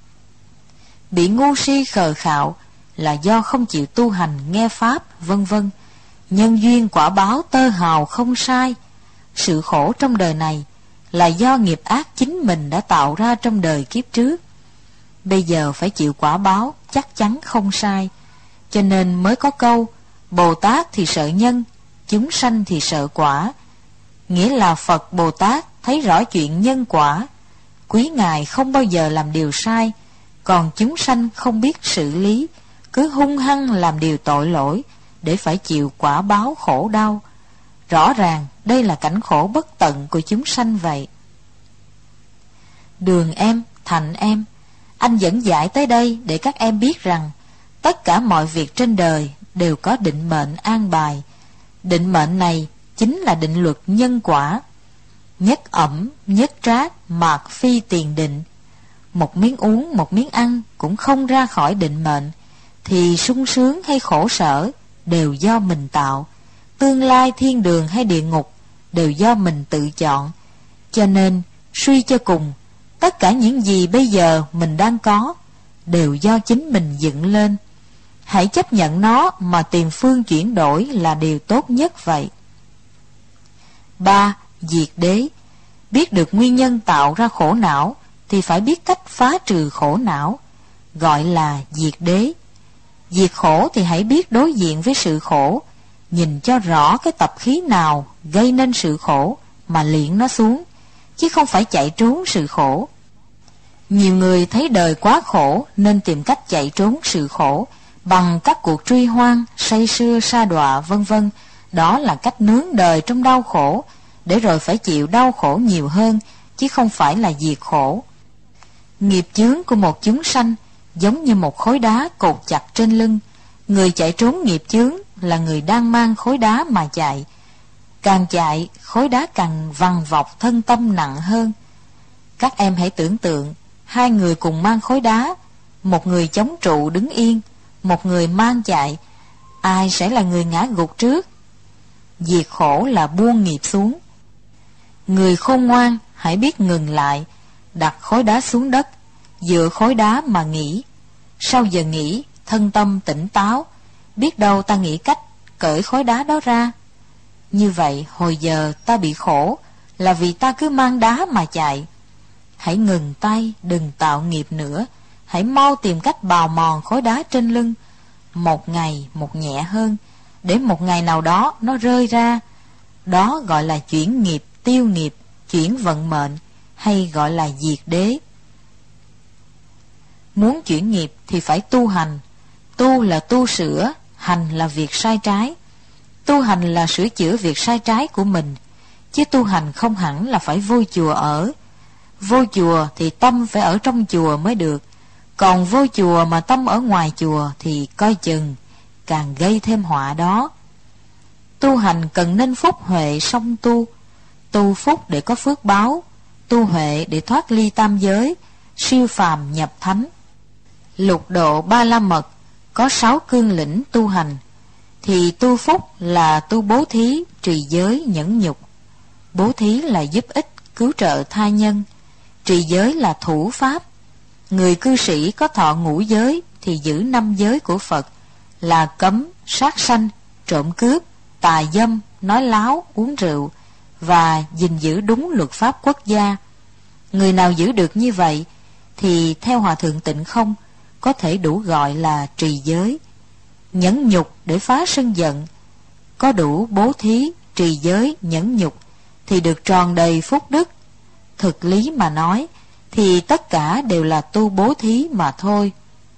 Bị ngu si khờ khạo là do không chịu tu hành nghe pháp, vân vân. Nhân duyên quả báo tơ hào không sai. Sự khổ trong đời này là do nghiệp ác chính mình đã tạo ra trong đời kiếp trước. Bây giờ phải chịu quả báo, chắc chắn không sai. Cho nên mới có câu Bồ Tát thì sợ nhân, chúng sanh thì sợ quả. Nghĩa là Phật Bồ Tát thấy rõ chuyện nhân quả. Quý Ngài không bao giờ làm điều sai, còn chúng sanh không biết xử lý, cứ hung hăng làm điều tội lỗi, để phải chịu quả báo khổ đau. Rõ ràng đây là cảnh khổ bất tận của chúng sanh vậy. Đường em, Thành em, anh dẫn giải tới đây để các em biết rằng tất cả mọi việc trên đời đều có định mệnh an bài. Định mệnh này chính là định luật nhân quả. Nhất ẩm, nhất trác, mạt phi tiền định. Một miếng uống, một miếng ăn cũng không ra khỏi định mệnh, thì sung sướng hay khổ sở đều do mình tạo. Tương lai thiên đường hay địa ngục đều do mình tự chọn. Cho nên suy cho cùng, tất cả những gì bây giờ mình đang có đều do chính mình dựng lên. Hãy chấp nhận nó mà tìm phương chuyển đổi là điều tốt nhất vậy. 3. Diệt đế. Biết được nguyên nhân tạo ra khổ não thì phải biết cách phá trừ khổ não, gọi là diệt đế. Diệt khổ thì hãy biết đối diện với sự khổ, nhìn cho rõ cái tập khí nào gây nên sự khổ mà liệng nó xuống, chứ không phải chạy trốn sự khổ. Nhiều người thấy đời quá khổ nên tìm cách chạy trốn sự khổ bằng các cuộc truy hoang, say sưa, sa đọa, vân vân. Đó là cách nướng đời trong đau khổ, để rồi phải chịu đau khổ nhiều hơn, chứ không phải là diệt khổ. Nghiệp chướng của một chúng sanh giống như một khối đá cột chặt trên lưng. Người chạy trốn nghiệp chướng là người đang mang khối đá mà chạy. Càng chạy, khối đá càng vằn vọc thân tâm nặng hơn. Các em hãy tưởng tượng, hai người cùng mang khối đá, một người chống trụ đứng yên, một người mang chạy, ai sẽ là người ngã gục trước? Diệt khổ là buông nghiệp xuống. Người khôn ngoan hãy biết ngừng lại, đặt khối đá xuống đất, dựa khối đá mà nghĩ. Sau giờ nghĩ, thân tâm tỉnh táo, biết đâu ta nghĩ cách cởi khối đá đó ra. Như vậy hồi giờ ta bị khổ là vì ta cứ mang đá mà chạy. Hãy ngừng tay, đừng tạo nghiệp nữa. Hãy mau tìm cách bào mòn khối đá trên lưng, một ngày một nhẹ hơn, để một ngày nào đó nó rơi ra. Đó gọi là chuyển nghiệp, tiêu nghiệp, chuyển vận mệnh, hay gọi là diệt đế. Muốn chuyển nghiệp thì phải tu hành. Tu là tu sửa, hành là việc sai trái. Tu hành là sửa chữa việc sai trái của mình, chứ tu hành không hẳn là phải vô chùa ở. Vô chùa thì tâm phải ở trong chùa mới được, còn vô chùa mà tâm ở ngoài chùa thì coi chừng càng gây thêm họa đó. Tu hành cần nên phúc huệ song tu. Tu phúc để có phước báo, tu huệ để thoát ly tam giới, siêu phàm nhập thánh. Lục độ Ba La Mật có 6 cương lĩnh tu hành, thì tu phúc là tu bố thí, trì giới, nhẫn nhục. Bố thí là giúp ích, cứu trợ tha nhân. Trì giới là thủ pháp. Người cư sĩ có thọ ngũ giới thì giữ 5 giới của Phật, là cấm sát sanh, trộm cướp, tà dâm, nói láo, uống rượu, và gìn giữ đúng luật pháp quốc gia. Người nào giữ được như vậy thì theo Hòa Thượng Tịnh Không có thể đủ gọi là trì giới. Nhẫn nhục để phá sân giận. Có đủ bố thí, trì giới, nhẫn nhục thì được tròn đầy phúc đức. Thực lý mà nói thì tất cả đều là tu bố thí mà thôi.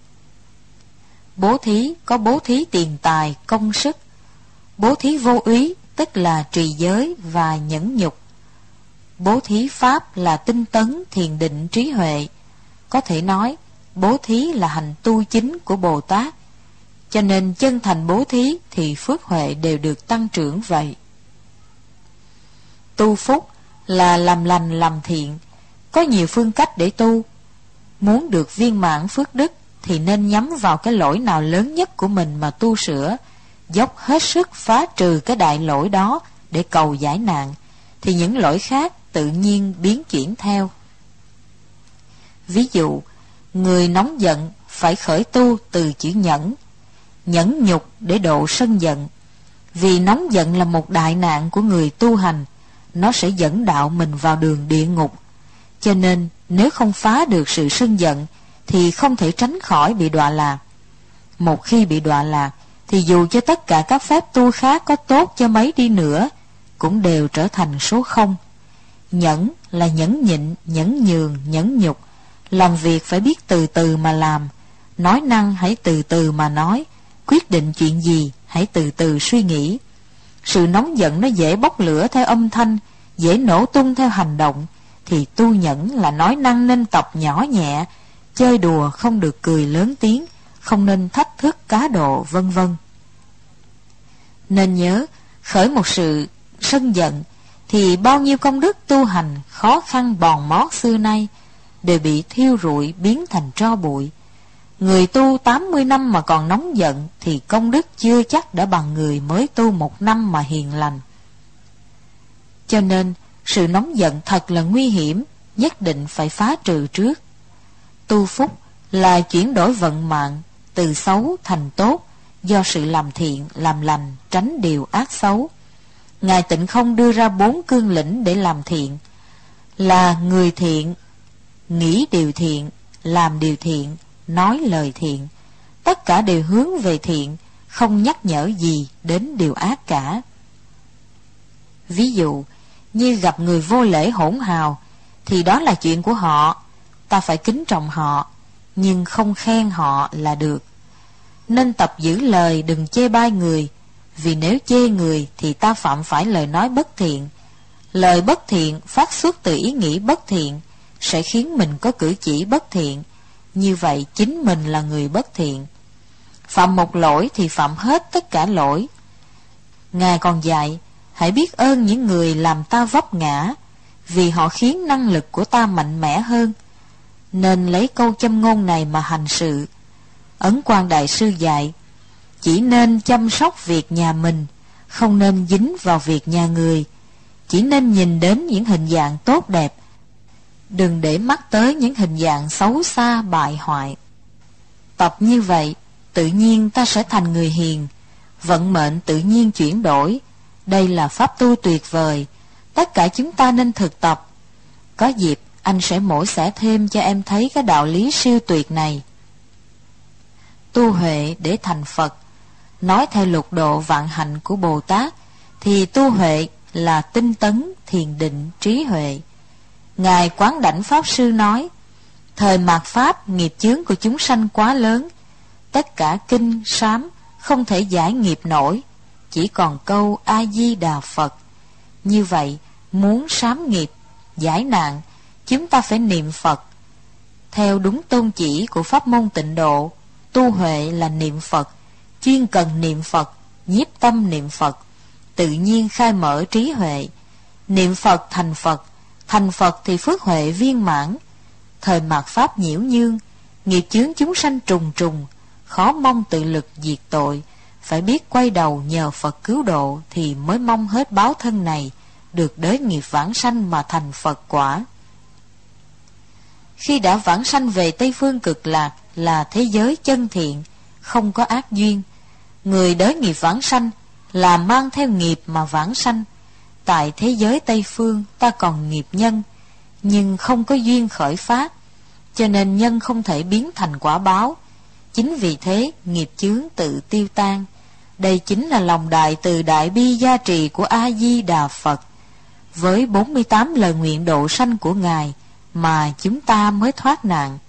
Bố thí có bố thí tiền tài, công sức. Bố thí vô úy tức là trì giới và nhẫn nhục. Bố thí pháp là tinh tấn, thiền định, trí huệ. Có thể nói bố thí là hành tu chính của Bồ Tát. Cho nên chân thành bố thí thì phước huệ đều được tăng trưởng vậy. Tu phúc là làm lành làm thiện. Có nhiều phương cách để tu. Muốn được viên mãn phước đức thì nên nhắm vào cái lỗi nào lớn nhất của mình mà tu sửa, dốc hết sức phá trừ cái đại lỗi đó để cầu giải nạn, thì những lỗi khác tự nhiên biến chuyển theo. Ví dụ, người nóng giận phải khởi tu từ chữ nhẫn, nhẫn nhục để độ sân giận. Vì nóng giận là một đại nạn của người tu hành, nó sẽ dẫn đạo mình vào đường địa ngục. Cho nên nếu không phá được sự sân giận thì không thể tránh khỏi bị đọa lạc. Một khi bị đọa lạc thì dù cho tất cả các phép tu khác có tốt cho mấy đi nữa cũng đều trở thành số không. Nhẫn là nhẫn nhịn, nhẫn nhường, nhẫn nhục. Làm việc phải biết từ từ mà làm, nói năng hãy từ từ mà nói, quyết định chuyện gì hãy từ từ suy nghĩ. Sự nóng giận nó dễ bốc lửa theo âm thanh, dễ nổ tung theo hành động, thì tu nhẫn là nói năng nên tập nhỏ nhẹ, chơi đùa không được cười lớn tiếng, không nên thách thức cá độ, vân vân. Nên nhớ, khởi một sự sân giận thì bao nhiêu công đức tu hành khó khăn bòn mót xưa nay đều bị thiêu rụi biến thành tro bụi. Người tu 80 năm mà còn nóng giận thì công đức chưa chắc đã bằng người mới tu 1 năm mà hiền lành. Cho nên sự nóng giận thật là nguy hiểm, nhất định phải phá trừ trước. Tu phúc là chuyển đổi vận mạng từ xấu thành tốt, do sự làm thiện, làm lành, tránh điều ác xấu. Ngài Tịnh Không đưa ra 4 cương lĩnh để làm thiện, là người thiện, nghĩ điều thiện, làm điều thiện, nói lời thiện. Tất cả đều hướng về thiện, không nhắc nhở gì đến điều ác cả. Ví dụ như gặp người vô lễ hỗn hào, thì đó là chuyện của họ, ta phải kính trọng họ, nhưng không khen họ là được. Nên tập giữ lời, đừng chê bai người, vì nếu chê người thì ta phạm phải lời nói bất thiện. Lời bất thiện phát xuất từ ý nghĩ bất thiện sẽ khiến mình có cử chỉ bất thiện, như vậy chính mình là người bất thiện. Phạm một lỗi thì phạm hết tất cả lỗi. Ngài còn dạy, hãy biết ơn những người làm ta vấp ngã, vì họ khiến năng lực của ta mạnh mẽ hơn. Nên lấy câu châm ngôn này mà hành sự. Ấn Quang Đại Sư dạy, chỉ nên chăm sóc việc nhà mình, không nên dính vào việc nhà người. Chỉ nên nhìn đến những hình dạng tốt đẹp, đừng để mắt tới những hình dạng xấu xa bại hoại. Tập như vậy, tự nhiên ta sẽ thành người hiền, vận mệnh tự nhiên chuyển đổi. Đây là pháp tu tuyệt vời, tất cả chúng ta nên thực tập. Có dịp anh sẽ mổ xẻ thêm cho em thấy cái đạo lý siêu tuyệt này. Tu huệ để thành Phật. Nói theo lục độ vạn hạnh của Bồ Tát thì tu huệ là tinh tấn, thiền định, trí huệ. Ngài Quán Đảnh Pháp Sư nói, thời mạt Pháp nghiệp chướng của chúng sanh quá lớn, tất cả kinh, sám không thể giải nghiệp nổi, chỉ còn câu A-di-đà Phật. Như vậy, muốn sám nghiệp, giải nạn, chúng ta phải niệm Phật. Theo đúng tôn chỉ của pháp môn Tịnh Độ, tu huệ là niệm Phật, chuyên cần niệm Phật, nhiếp tâm niệm Phật, tự nhiên khai mở trí huệ. Niệm Phật, thành Phật thì phước huệ viên mãn. Thời mạt Pháp nhiễu nhương, nghiệp chướng chúng sanh trùng trùng, khó mong tự lực diệt tội, phải biết quay đầu nhờ Phật cứu độ thì mới mong hết báo thân này, được đới nghiệp vãng sanh mà thành Phật quả. Khi đã vãng sanh về Tây Phương Cực Lạc là thế giới chân thiện, không có ác duyên. Người đới nghiệp vãng sanh là mang theo nghiệp mà vãng sanh. Tại thế giới Tây Phương ta còn nghiệp nhân, nhưng không có duyên khởi phát, cho nên nhân không thể biến thành quả báo. Chính vì thế nghiệp chướng tự tiêu tan. Đây chính là lòng đại từ đại bi gia trì của A-di-đà Phật. Với 48 lời nguyện độ sanh của Ngài mà chúng ta mới thoát nạn.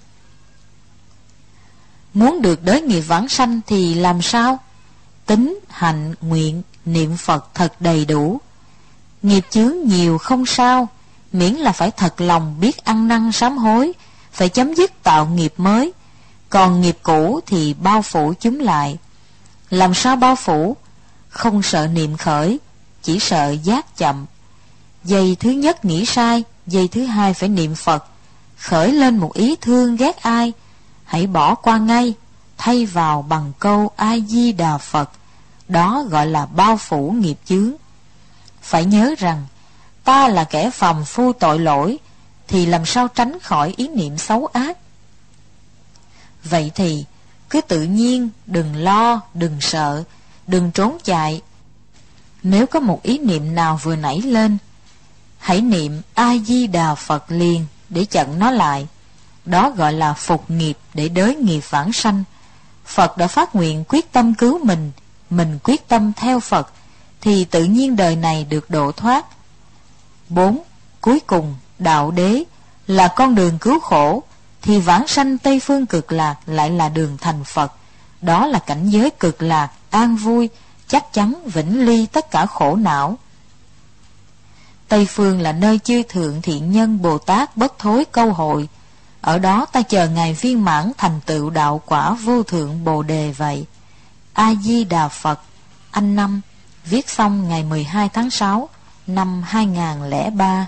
Muốn được đới nghiệp vãng sanh thì làm sao? Tín, hạnh, nguyện, niệm Phật thật đầy đủ. Nghiệp chướng nhiều không sao, miễn là phải thật lòng biết ăn năn sám hối, phải chấm dứt tạo nghiệp mới. Còn nghiệp cũ thì bao phủ chúng lại. Làm sao bao phủ? Không sợ niệm khởi, chỉ sợ giác chậm. Giây thứ nhất nghĩ sai, giây thứ hai phải niệm Phật. Khởi lên một ý thương ghét ai, hãy bỏ qua ngay, thay vào bằng câu A-di-đà Phật. Đó gọi là bao phủ nghiệp chướng. Phải nhớ rằng ta là kẻ phàm phu tội lỗi, thì làm sao tránh khỏi ý niệm xấu ác. Vậy thì cứ tự nhiên, đừng lo, đừng sợ, đừng trốn chạy. Nếu có một ý niệm nào vừa nảy lên, hãy niệm A-di-đà Phật liền để chặn nó lại. Đó gọi là phục nghiệp để đới nghiệp vãng sanh. Phật đã phát nguyện quyết tâm cứu mình quyết tâm theo Phật, thì tự nhiên đời này được độ thoát. 4. Cuối cùng, đạo đế là con đường cứu khổ, thì vãng sanh Tây Phương Cực Lạc lại là đường thành Phật. Đó là cảnh giới cực lạc, an vui, chắc chắn vĩnh ly tất cả khổ não. Tây Phương là nơi chư thượng thiện nhân Bồ Tát bất thối câu hội. Ở đó ta chờ Ngài viên mãn thành tựu đạo quả vô thượng Bồ Đề vậy. A-di-đà Phật. Anh Năm, viết xong ngày 12 tháng 6 năm 2003.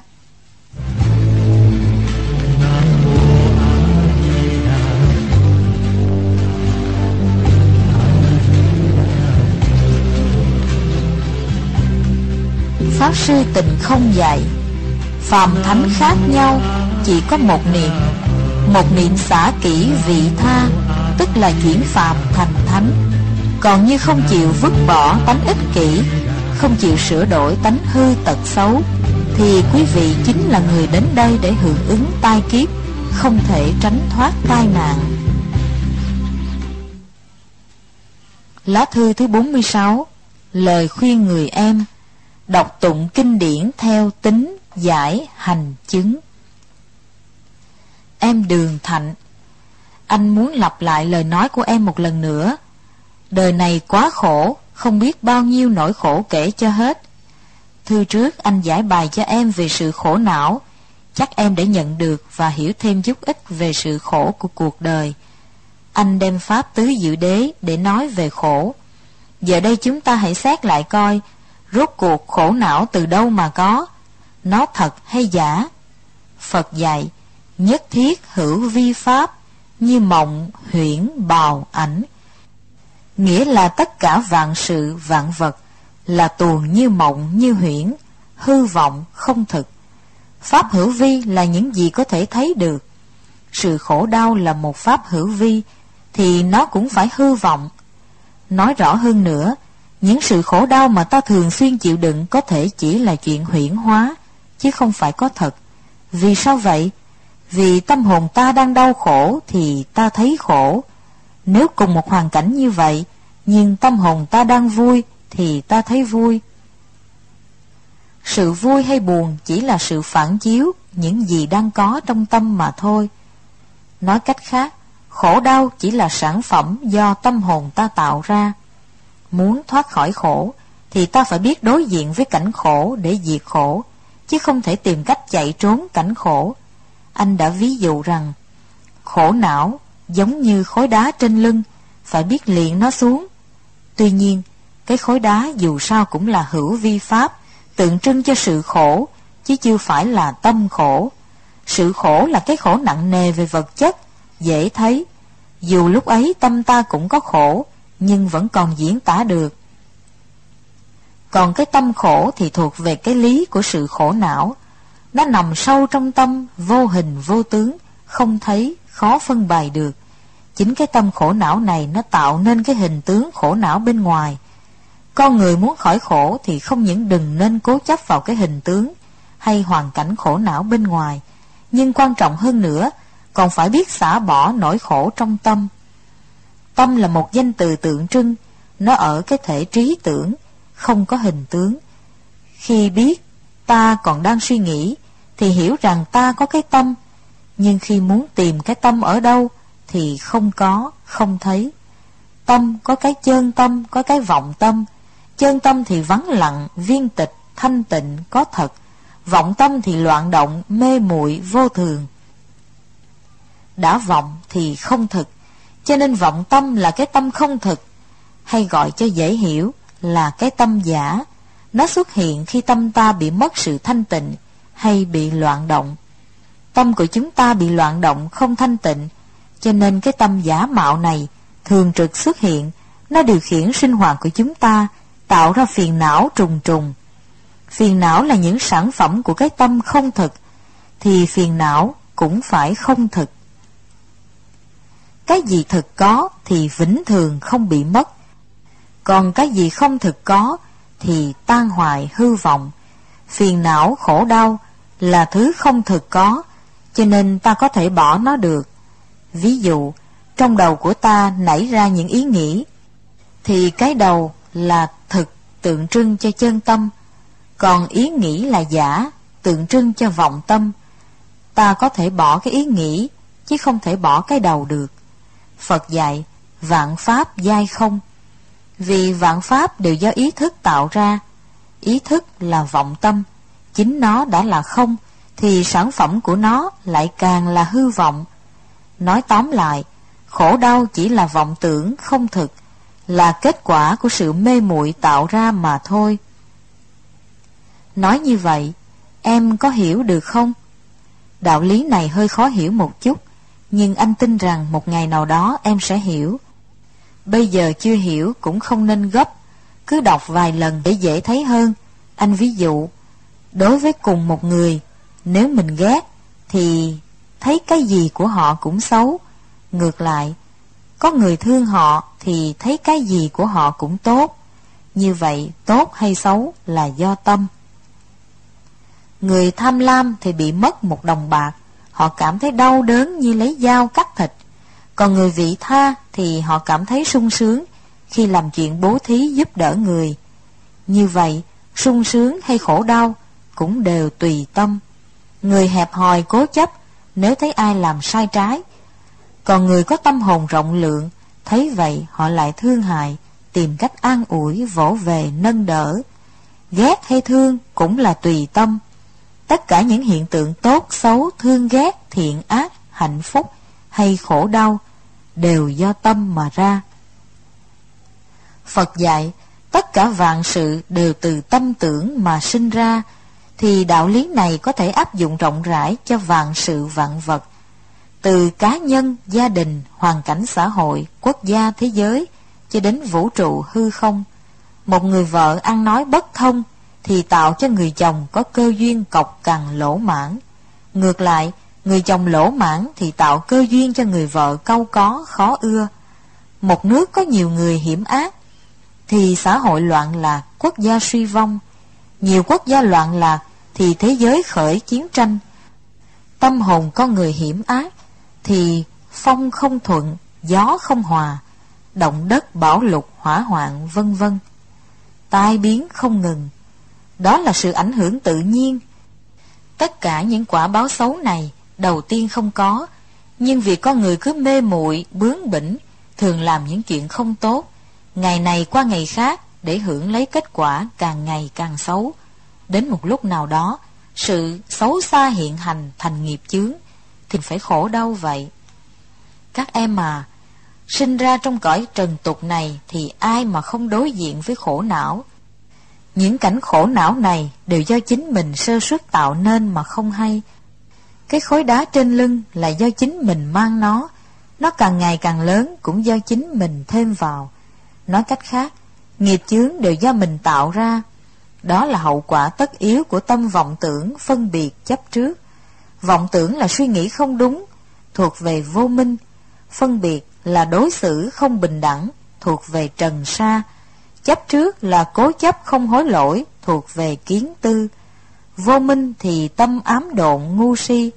Pháp Sư Tịnh Không dạy, phàm thánh khác nhau, chỉ có một niệm xả kỹ vị tha, tức là chuyển phàm thành thánh. Còn như không chịu vứt bỏ tánh ích kỷ, không chịu sửa đổi tánh hư tật xấu, thì quý vị chính là người đến đây để hưởng ứng tai kiếp, không thể tránh thoát tai nạn. Lá thư thứ 46. Lời khuyên người em. Đọc tụng kinh điển theo tín giải hành chứng. Em Đường Thạnh, anh muốn lặp lại lời nói của em một lần nữa. Đời này quá khổ, không biết bao nhiêu nỗi khổ kể cho hết. Thư trước anh giải bài cho em về sự khổ não, chắc em đã nhận được và hiểu thêm chút ít về sự khổ của cuộc đời. Anh đem pháp tứ diệu đế để nói về khổ. Giờ đây chúng ta hãy xét lại coi, rốt cuộc khổ não từ đâu mà có, nó thật hay giả? Phật dạy, nhất thiết hữu vi pháp, như mộng huyễn bào ảnh. Nghĩa là tất cả vạn sự vạn vật là tuồn như mộng như huyễn, hư vọng không thực. Pháp hữu vi là những gì có thể thấy được. Sự khổ đau là một pháp hữu vi, thì nó cũng phải hư vọng. Nói rõ hơn nữa, những sự khổ đau mà ta thường xuyên chịu đựng có thể chỉ là chuyện huyễn hóa, chứ không phải có thật. Vì sao vậy? Vì tâm hồn ta đang đau khổ thì ta thấy khổ. Nếu cùng một hoàn cảnh như vậy, nhưng tâm hồn ta đang vui thì ta thấy vui. Sự vui hay buồn chỉ là sự phản chiếu những gì đang có trong tâm mà thôi. Nói cách khác, khổ đau chỉ là sản phẩm do tâm hồn ta tạo ra. Muốn thoát khỏi khổ thì ta phải biết đối diện với cảnh khổ để diệt khổ, chứ không thể tìm cách chạy trốn cảnh khổ. Anh đã ví dụ rằng khổ não giống như khối đá trên lưng, phải biết liền nó xuống. Tuy nhiên, cái khối đá dù sao cũng là hữu vi pháp, tượng trưng cho sự khổ, chứ chưa phải là tâm khổ. Sự khổ là cái khổ nặng nề về vật chất, dễ thấy. Dù lúc ấy tâm ta cũng có khổ, nhưng vẫn còn diễn tả được. Còn cái tâm khổ thì thuộc về cái lý của sự khổ não. Nó nằm sâu trong tâm, vô hình vô tướng, không thấy, khó phân bày được. Chính cái tâm khổ não này nó tạo nên cái hình tướng khổ não bên ngoài. Con người muốn khỏi khổ thì không những đừng nên cố chấp vào cái hình tướng hay hoàn cảnh khổ não bên ngoài, nhưng quan trọng hơn nữa, còn phải biết xả bỏ nỗi khổ trong tâm. Tâm là một danh từ tượng trưng, nó ở cái thể trí tưởng, không có hình tướng. Khi biết ta còn đang suy nghĩ thì hiểu rằng ta có cái tâm, nhưng khi muốn tìm cái tâm ở đâu thì không có, không thấy. Tâm có cái chân tâm, có cái vọng tâm. Chân tâm thì vắng lặng, viên tịch, thanh tịnh, có thật. Vọng tâm thì loạn động, mê muội, vô thường. Đã vọng thì không thực, cho nên vọng tâm là cái tâm không thực, hay gọi cho dễ hiểu là cái tâm giả. Nó xuất hiện khi tâm ta bị mất sự thanh tịnh hay bị loạn động. Tâm của chúng ta bị loạn động, không thanh tịnh, cho nên cái tâm giả mạo này thường trực xuất hiện. Nó điều khiển sinh hoạt của chúng ta, tạo ra phiền não trùng trùng. Phiền não là những sản phẩm của cái tâm không thực, thì phiền não cũng phải không thực. Cái gì thực có thì vĩnh thường không bị mất, còn cái gì không thực có thì tan hoại hư vọng. Phiền não khổ đau là thứ không thực có, cho nên ta có thể bỏ nó được. Ví dụ, trong đầu của ta nảy ra những ý nghĩ, thì cái đầu là thực, tượng trưng cho chân tâm, còn ý nghĩ là giả, tượng trưng cho vọng tâm. Ta có thể bỏ cái ý nghĩ, chứ không thể bỏ cái đầu được. Phật dạy, vạn pháp giai không. Vì vạn pháp đều do ý thức tạo ra. Ý thức là vọng tâm, chính nó đã là không, thì sản phẩm của nó lại càng là hư vọng. Nói tóm lại, khổ đau chỉ là vọng tưởng không thực, là kết quả của sự mê muội tạo ra mà thôi. Nói như vậy, em có hiểu được không? Đạo lý này hơi khó hiểu một chút, nhưng anh tin rằng một ngày nào đó em sẽ hiểu. Bây giờ chưa hiểu cũng không nên gấp, cứ đọc vài lần để dễ thấy hơn. Anh ví dụ, đối với cùng một người, nếu mình ghét thì thấy cái gì của họ cũng xấu. Ngược lại, có người thương họ thì thấy cái gì của họ cũng tốt. Như vậy, tốt hay xấu là do tâm. Người tham lam thì bị mất một đồng bạc, họ cảm thấy đau đớn như lấy dao cắt thịt. Còn người vị tha thì họ cảm thấy sung sướng khi làm chuyện bố thí giúp đỡ người. Như vậy, sung sướng hay khổ đau cũng đều tùy tâm. Người hẹp hòi cố chấp nếu thấy ai làm sai trái, còn người có tâm hồn rộng lượng thấy vậy họ lại thương hại, tìm cách an ủi, vỗ về, nâng đỡ. Ghét hay thương cũng là tùy tâm. Tất cả những hiện tượng tốt, xấu, thương ghét, thiện ác, hạnh phúc hay khổ đau đều do tâm mà ra. Phật dạy tất cả vạn sự đều từ tâm tưởng mà sinh ra, thì đạo lý này có thể áp dụng rộng rãi cho vạn sự vạn vật, từ cá nhân, gia đình, hoàn cảnh xã hội, quốc gia, thế giới, cho đến vũ trụ hư không. Một người vợ ăn nói bất thông thì tạo cho người chồng có cơ duyên cọc cằn lỗ mãn. Ngược lại, người chồng lỗ mãn thì tạo cơ duyên cho người vợ cau có, khó ưa. Một nước có nhiều người hiểm ác thì xã hội loạn lạc, quốc gia suy vong. Nhiều quốc gia loạn lạc thì thế giới khởi chiến tranh. Tâm hồn con người hiểm ác thì phong không thuận, gió không hòa, động đất, bão lụt, hỏa hoạn, vân vân, tai biến không ngừng. Đó là sự ảnh hưởng tự nhiên. Tất cả những quả báo xấu này đầu tiên không có, nhưng vì con người cứ mê muội, bướng bỉnh, thường làm những chuyện không tốt, ngày này qua ngày khác, để hưởng lấy kết quả càng ngày càng xấu. Đến một lúc nào đó, sự xấu xa hiện hành thành nghiệp chướng, thì phải khổ đau vậy. Các em à, sinh ra trong cõi trần tục này thì ai mà không đối diện với khổ não. Những cảnh khổ não này đều do chính mình sơ suất tạo nên mà không hay. Cái khối đá trên lưng là do chính mình mang nó càng ngày càng lớn cũng do chính mình thêm vào. Nói cách khác, nghiệp chướng đều do mình tạo ra. Đó là hậu quả tất yếu của tâm vọng tưởng, phân biệt, chấp trước. Vọng tưởng là suy nghĩ không đúng, thuộc về vô minh. Phân biệt là đối xử không bình đẳng, thuộc về trần sa. Chấp trước là cố chấp không hối lỗi, thuộc về kiến tư. Vô minh thì tâm ám độn, ngu si.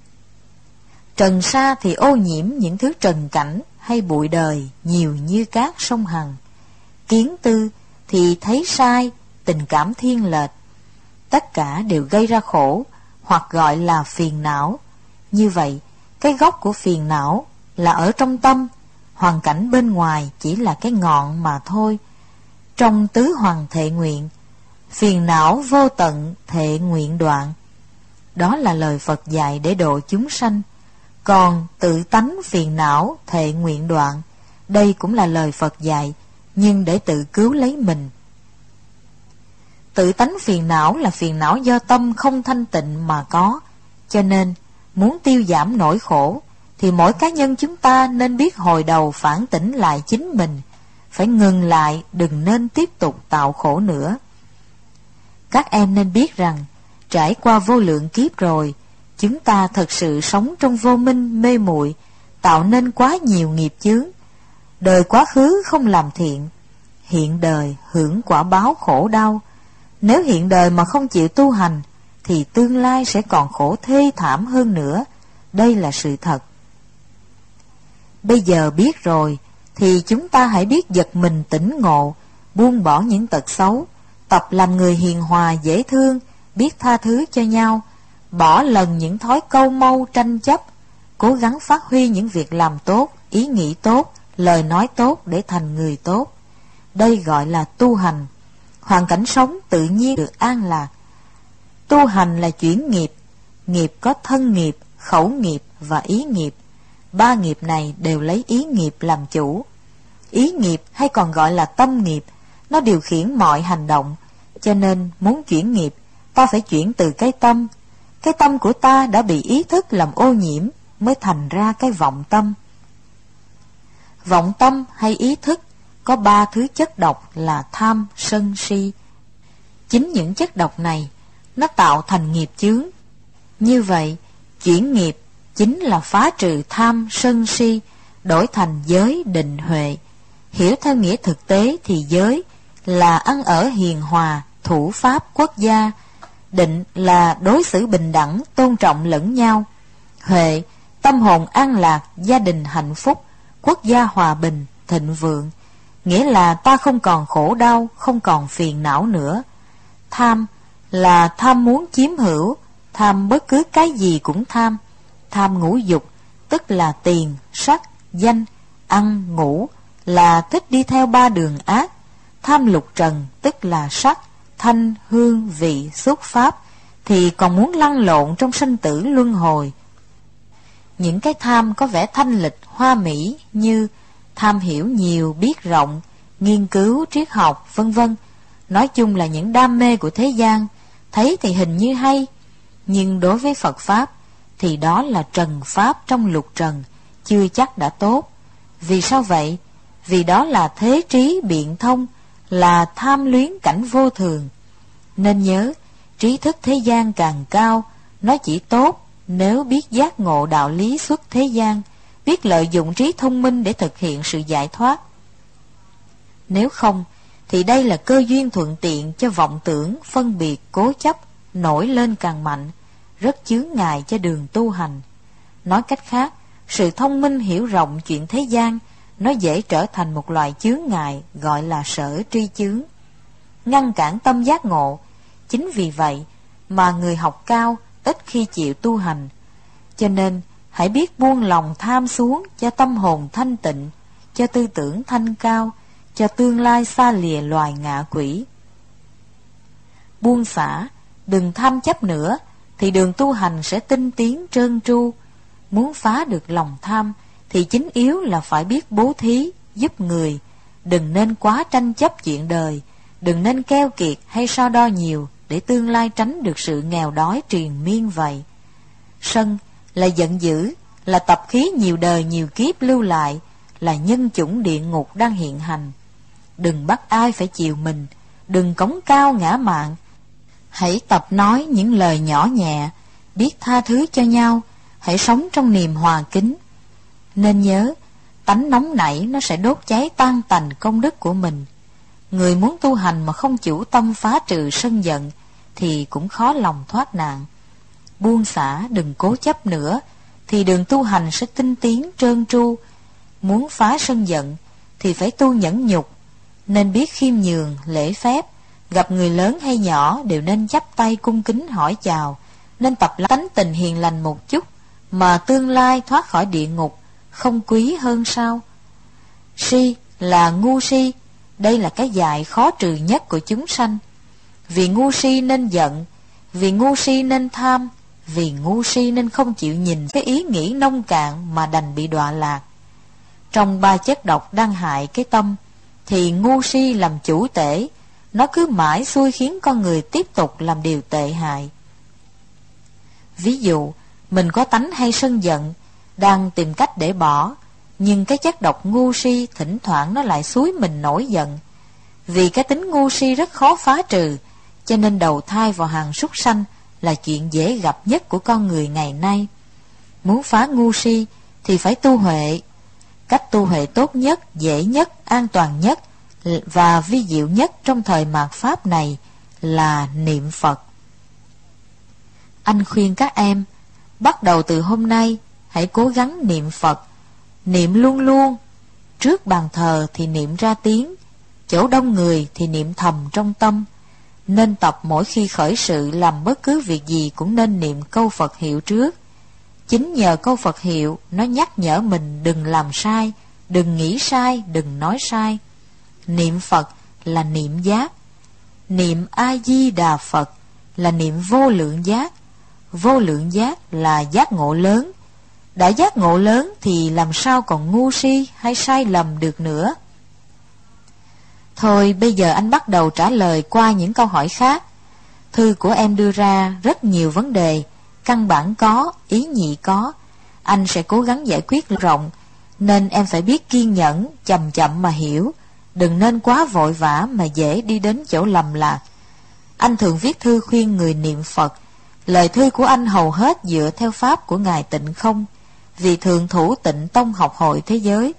Trần sa thì ô nhiễm những thứ trần cảnh hay bụi đời nhiều như cát sông Hằng. Kiến tư thì thấy sai, tình cảm thiên lệch. Tất cả đều gây ra khổ, hoặc gọi là phiền não. Như vậy, cái gốc của phiền não là ở trong tâm, hoàn cảnh bên ngoài chỉ là cái ngọn mà thôi. Trong tứ hoàng thệ nguyện, phiền não vô tận thệ nguyện đoạn. Đó là lời Phật dạy để độ chúng sanh. Còn tự tánh phiền não thệ nguyện đoạn, đây cũng là lời Phật dạy, nhưng để tự cứu lấy mình. Tự tánh phiền não là phiền não do tâm không thanh tịnh mà có. Cho nên, muốn tiêu giảm nỗi khổ, thì mỗi cá nhân chúng ta nên biết hồi đầu phản tỉnh lại chính mình, phải ngừng lại, đừng nên tiếp tục tạo khổ nữa. Các em nên biết rằng, trải qua vô lượng kiếp rồi, chúng ta thật sự sống trong vô minh mê muội, tạo nên quá nhiều nghiệp chướng. Đời quá khứ không làm thiện, hiện đời hưởng quả báo khổ đau. Nếu hiện đời mà không chịu tu hành, thì tương lai sẽ còn khổ thê thảm hơn nữa. Đây là sự thật. Bây giờ biết rồi, thì chúng ta hãy biết giật mình tỉnh ngộ, buông bỏ những tật xấu, tập làm người hiền hòa dễ thương, biết tha thứ cho nhau, bỏ lần những thói câu mâu tranh chấp, cố gắng phát huy những việc làm tốt, ý nghĩ tốt, lời nói tốt để thành người tốt. Đây gọi là tu hành. Hoàn cảnh sống tự nhiên được an lạc. Tu hành là chuyển nghiệp. Nghiệp có thân nghiệp, khẩu nghiệp và ý nghiệp. Ba nghiệp này đều lấy ý nghiệp làm chủ. Ý nghiệp hay còn gọi là tâm nghiệp, nó điều khiển mọi hành động. Cho nên muốn chuyển nghiệp, ta phải chuyển từ cái tâm. Cái tâm của ta đã bị ý thức làm ô nhiễm, mới thành ra cái vọng tâm. Vọng tâm hay ý thức có ba thứ chất độc là tham, sân, si. Chính những chất độc này, nó tạo thành nghiệp chướng. Như vậy, chuyển nghiệp chính là phá trừ tham, sân, si, đổi thành giới, định, huệ. Hiểu theo nghĩa thực tế thì giới là ăn ở hiền hòa, thủ pháp quốc gia. Định là đối xử bình đẳng, tôn trọng lẫn nhau. Huệ, tâm hồn an lạc, gia đình hạnh phúc, quốc gia hòa bình, thịnh vượng. nghĩa là ta không còn khổ đau, không còn phiền não nữa. Tham là tham muốn chiếm hữu, tham bất cứ cái gì cũng tham. Tham ngũ dục, tức là tiền, sắc, danh, ăn, ngủ, là thích đi theo ba đường ác. Tham lục trần, tức là sắc, thanh, hương, vị, xúc pháp, thì còn muốn lăn lộn trong sinh tử luân hồi. Những cái tham có vẻ thanh lịch, hoa mỹ như tham hiểu nhiều, biết rộng, nghiên cứu, triết học, vân vân, nói chung là những đam mê của thế gian, thấy thì hình như hay, nhưng đối với Phật Pháp thì đó là trần Pháp trong lục trần, chưa chắc đã tốt. Vì sao vậy? Vì đó là thế trí biện thông, là tham luyến cảnh vô thường. Nên nhớ, trí thức thế gian càng cao, nó chỉ tốt nếu biết giác ngộ đạo lý xuất thế gian, biết lợi dụng trí thông minh để thực hiện sự giải thoát. Nếu không, thì đây là cơ duyên thuận tiện cho vọng tưởng, phân biệt, cố chấp nổi lên càng mạnh, rất chướng ngại cho đường tu hành. Nói cách khác, sự thông minh hiểu rộng chuyện thế gian, nó dễ trở thành một loại chướng ngại, gọi là sở tri chướng, ngăn cản tâm giác ngộ. Chính vì vậy mà người học cao ít khi chịu tu hành. Cho nên hãy biết buông lòng tham xuống cho tâm hồn thanh tịnh, cho tư tưởng thanh cao, cho tương lai xa lìa loài ngạ quỷ. Buông xả, đừng tham chấp nữa, thì đường tu hành sẽ tinh tiến trơn tru. Muốn phá được lòng tham thì chính yếu là phải biết bố thí, giúp người. Đừng nên quá tranh chấp chuyện đời, đừng nên keo kiệt hay so đo nhiều, để tương lai tránh được sự nghèo đói triền miên vậy. Sân là giận dữ, là tập khí nhiều đời nhiều kiếp lưu lại, là nhân chủng địa ngục đang hiện hành. Đừng bắt ai phải chiều mình, đừng cống cao ngã mạn. Hãy tập nói những lời nhỏ nhẹ, biết tha thứ cho nhau, hãy sống trong niềm hòa kính. Nên nhớ, tánh nóng nảy nó sẽ đốt cháy tan tành công đức của mình. Người muốn tu hành mà không chủ tâm phá trừ sân giận thì cũng khó lòng thoát nạn. Buông xả, đừng cố chấp nữa, thì đường tu hành sẽ tinh tiến trơn tru. Muốn phá sân giận thì phải tu nhẫn nhục, nên biết khiêm nhường, lễ phép, gặp người lớn hay nhỏ đều nên chắp tay cung kính hỏi chào, nên tập tánh tình hiền lành một chút, mà tương lai thoát khỏi địa ngục không quý hơn sao? Si là ngu si, đây là cái dại khó trừ nhất của chúng sanh. Vì ngu si nên giận, vì ngu si nên tham, vì ngu si nên không chịu nhìn cái ý nghĩ nông cạn mà đành bị đọa lạc. Trong ba chất độc đang hại cái tâm thì ngu si làm chủ tể, nó cứ mãi xui khiến con người tiếp tục làm điều tệ hại. Ví dụ, mình có tánh hay sân giận, đang tìm cách để bỏ, nhưng cái chất độc ngu si thỉnh thoảng nó lại xúi mình nổi giận. Vì cái tính ngu si rất khó phá trừ, cho nên đầu thai vào hàng súc sanh là chuyện dễ gặp nhất của con người ngày nay. Muốn phá ngu si thì phải tu huệ. Cách tu huệ tốt nhất, dễ nhất, an toàn nhất và vi diệu nhất trong thời mạt Pháp này là niệm Phật. Anh khuyên các em, bắt đầu từ hôm nay, hãy cố gắng niệm Phật, niệm luôn luôn. Trước bàn thờ thì niệm ra tiếng, chỗ đông người thì niệm thầm trong tâm. Nên tập mỗi khi khởi sự làm bất cứ việc gì cũng nên niệm câu Phật hiệu trước. Chính nhờ câu Phật hiệu nó nhắc nhở mình đừng làm sai, đừng nghĩ sai, đừng nói sai. Niệm Phật là niệm giác, niệm A-di-đà Phật là niệm vô lượng giác. Vô lượng giác là giác ngộ lớn. Đã giác ngộ lớn thì làm sao còn ngu si hay sai lầm được nữa. Thôi bây giờ anh bắt đầu trả lời qua những câu hỏi khác. Thư của em đưa ra rất nhiều vấn đề, căn bản có, ý nhị có. Anh sẽ cố gắng giải quyết rộng, nên em phải biết kiên nhẫn, chậm chậm mà hiểu. Đừng nên quá vội vã mà dễ đi đến chỗ lầm lạc. Anh thường viết thư khuyên người niệm Phật. Lời thư của anh hầu hết dựa theo pháp của Ngài Tịnh Không, vì thượng thủ Tịnh Tông học hội thế giới.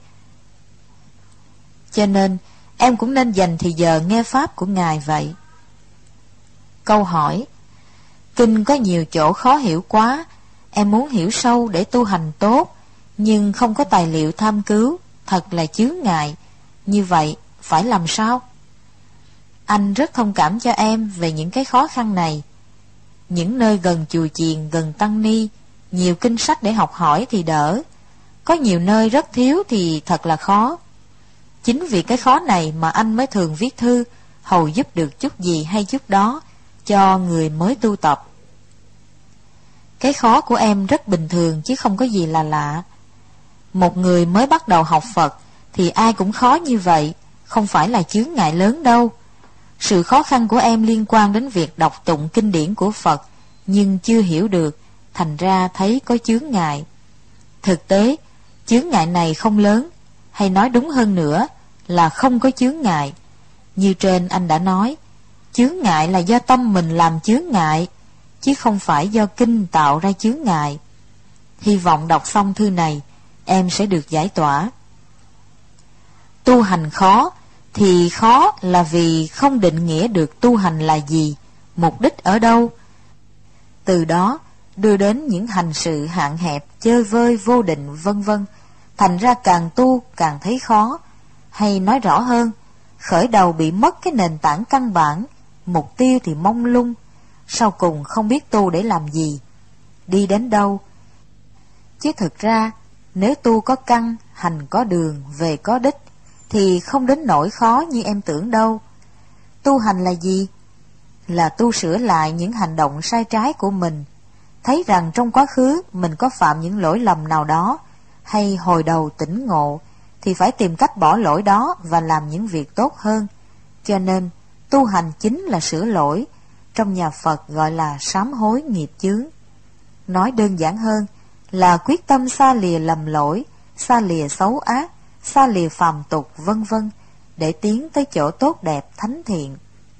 Cho nên em cũng nên dành thì giờ nghe pháp của Ngài vậy. Câu hỏi: kinh có nhiều chỗ khó hiểu quá, em muốn hiểu sâu để tu hành tốt, nhưng không có tài liệu tham cứu, thật là chướng ngại. Như vậy phải làm sao? Anh rất thông cảm cho em về những cái khó khăn này. Những nơi gần chùa chiền, gần tăng ni, nhiều kinh sách để học hỏi thì đỡ. Có nhiều nơi rất thiếu thì thật là khó. Chính vì cái khó này mà anh mới thường viết thư, hầu giúp được chút gì hay chút đó cho người mới tu tập. Cái khó của em rất bình thường chứ không có gì là lạ. Một người mới bắt đầu học Phật thì ai cũng khó như vậy, không phải là chướng ngại lớn đâu. Sự khó khăn của em liên quan đến việc đọc tụng kinh điển của Phật, nhưng chưa hiểu được, thành ra thấy có chướng ngại. Thực tế, chướng ngại này không lớn, hay nói đúng hơn nữa là không có chướng ngại. Như trên anh đã nói, chướng ngại là do tâm mình làm chướng ngại, chứ không phải do kinh tạo ra chướng ngại. Hy vọng đọc xong thư này, em sẽ được giải tỏa. Tu hành khó, thì khó là vì không định nghĩa được tu hành là gì, mục đích ở đâu. Từ đó đưa đến những hành sự hạn hẹp, chơi vơi, vô định, vân vân. Thành ra càng tu càng thấy khó. Hay nói rõ hơn, khởi đầu bị mất cái nền tảng căn bản, mục tiêu thì mông lung, sau cùng không biết tu để làm gì, đi đến đâu. Chứ thực ra, nếu tu có căn, hành có đường, về có đích, thì không đến nỗi khó như em tưởng đâu. Tu hành là gì? Là tu sửa lại những hành động sai trái của mình, thấy rằng trong quá khứ mình có phạm những lỗi lầm nào đó, hay hồi đầu tỉnh ngộ, thì phải tìm cách bỏ lỗi đó và làm những việc tốt hơn. Cho nên, tu hành chính là sửa lỗi, trong nhà Phật gọi là sám hối nghiệp chướng. Nói đơn giản hơn, là quyết tâm xa lìa lầm lỗi, xa lìa xấu ác, xa lìa phàm tục, vân vân, để tiến tới chỗ tốt đẹp thánh thiện.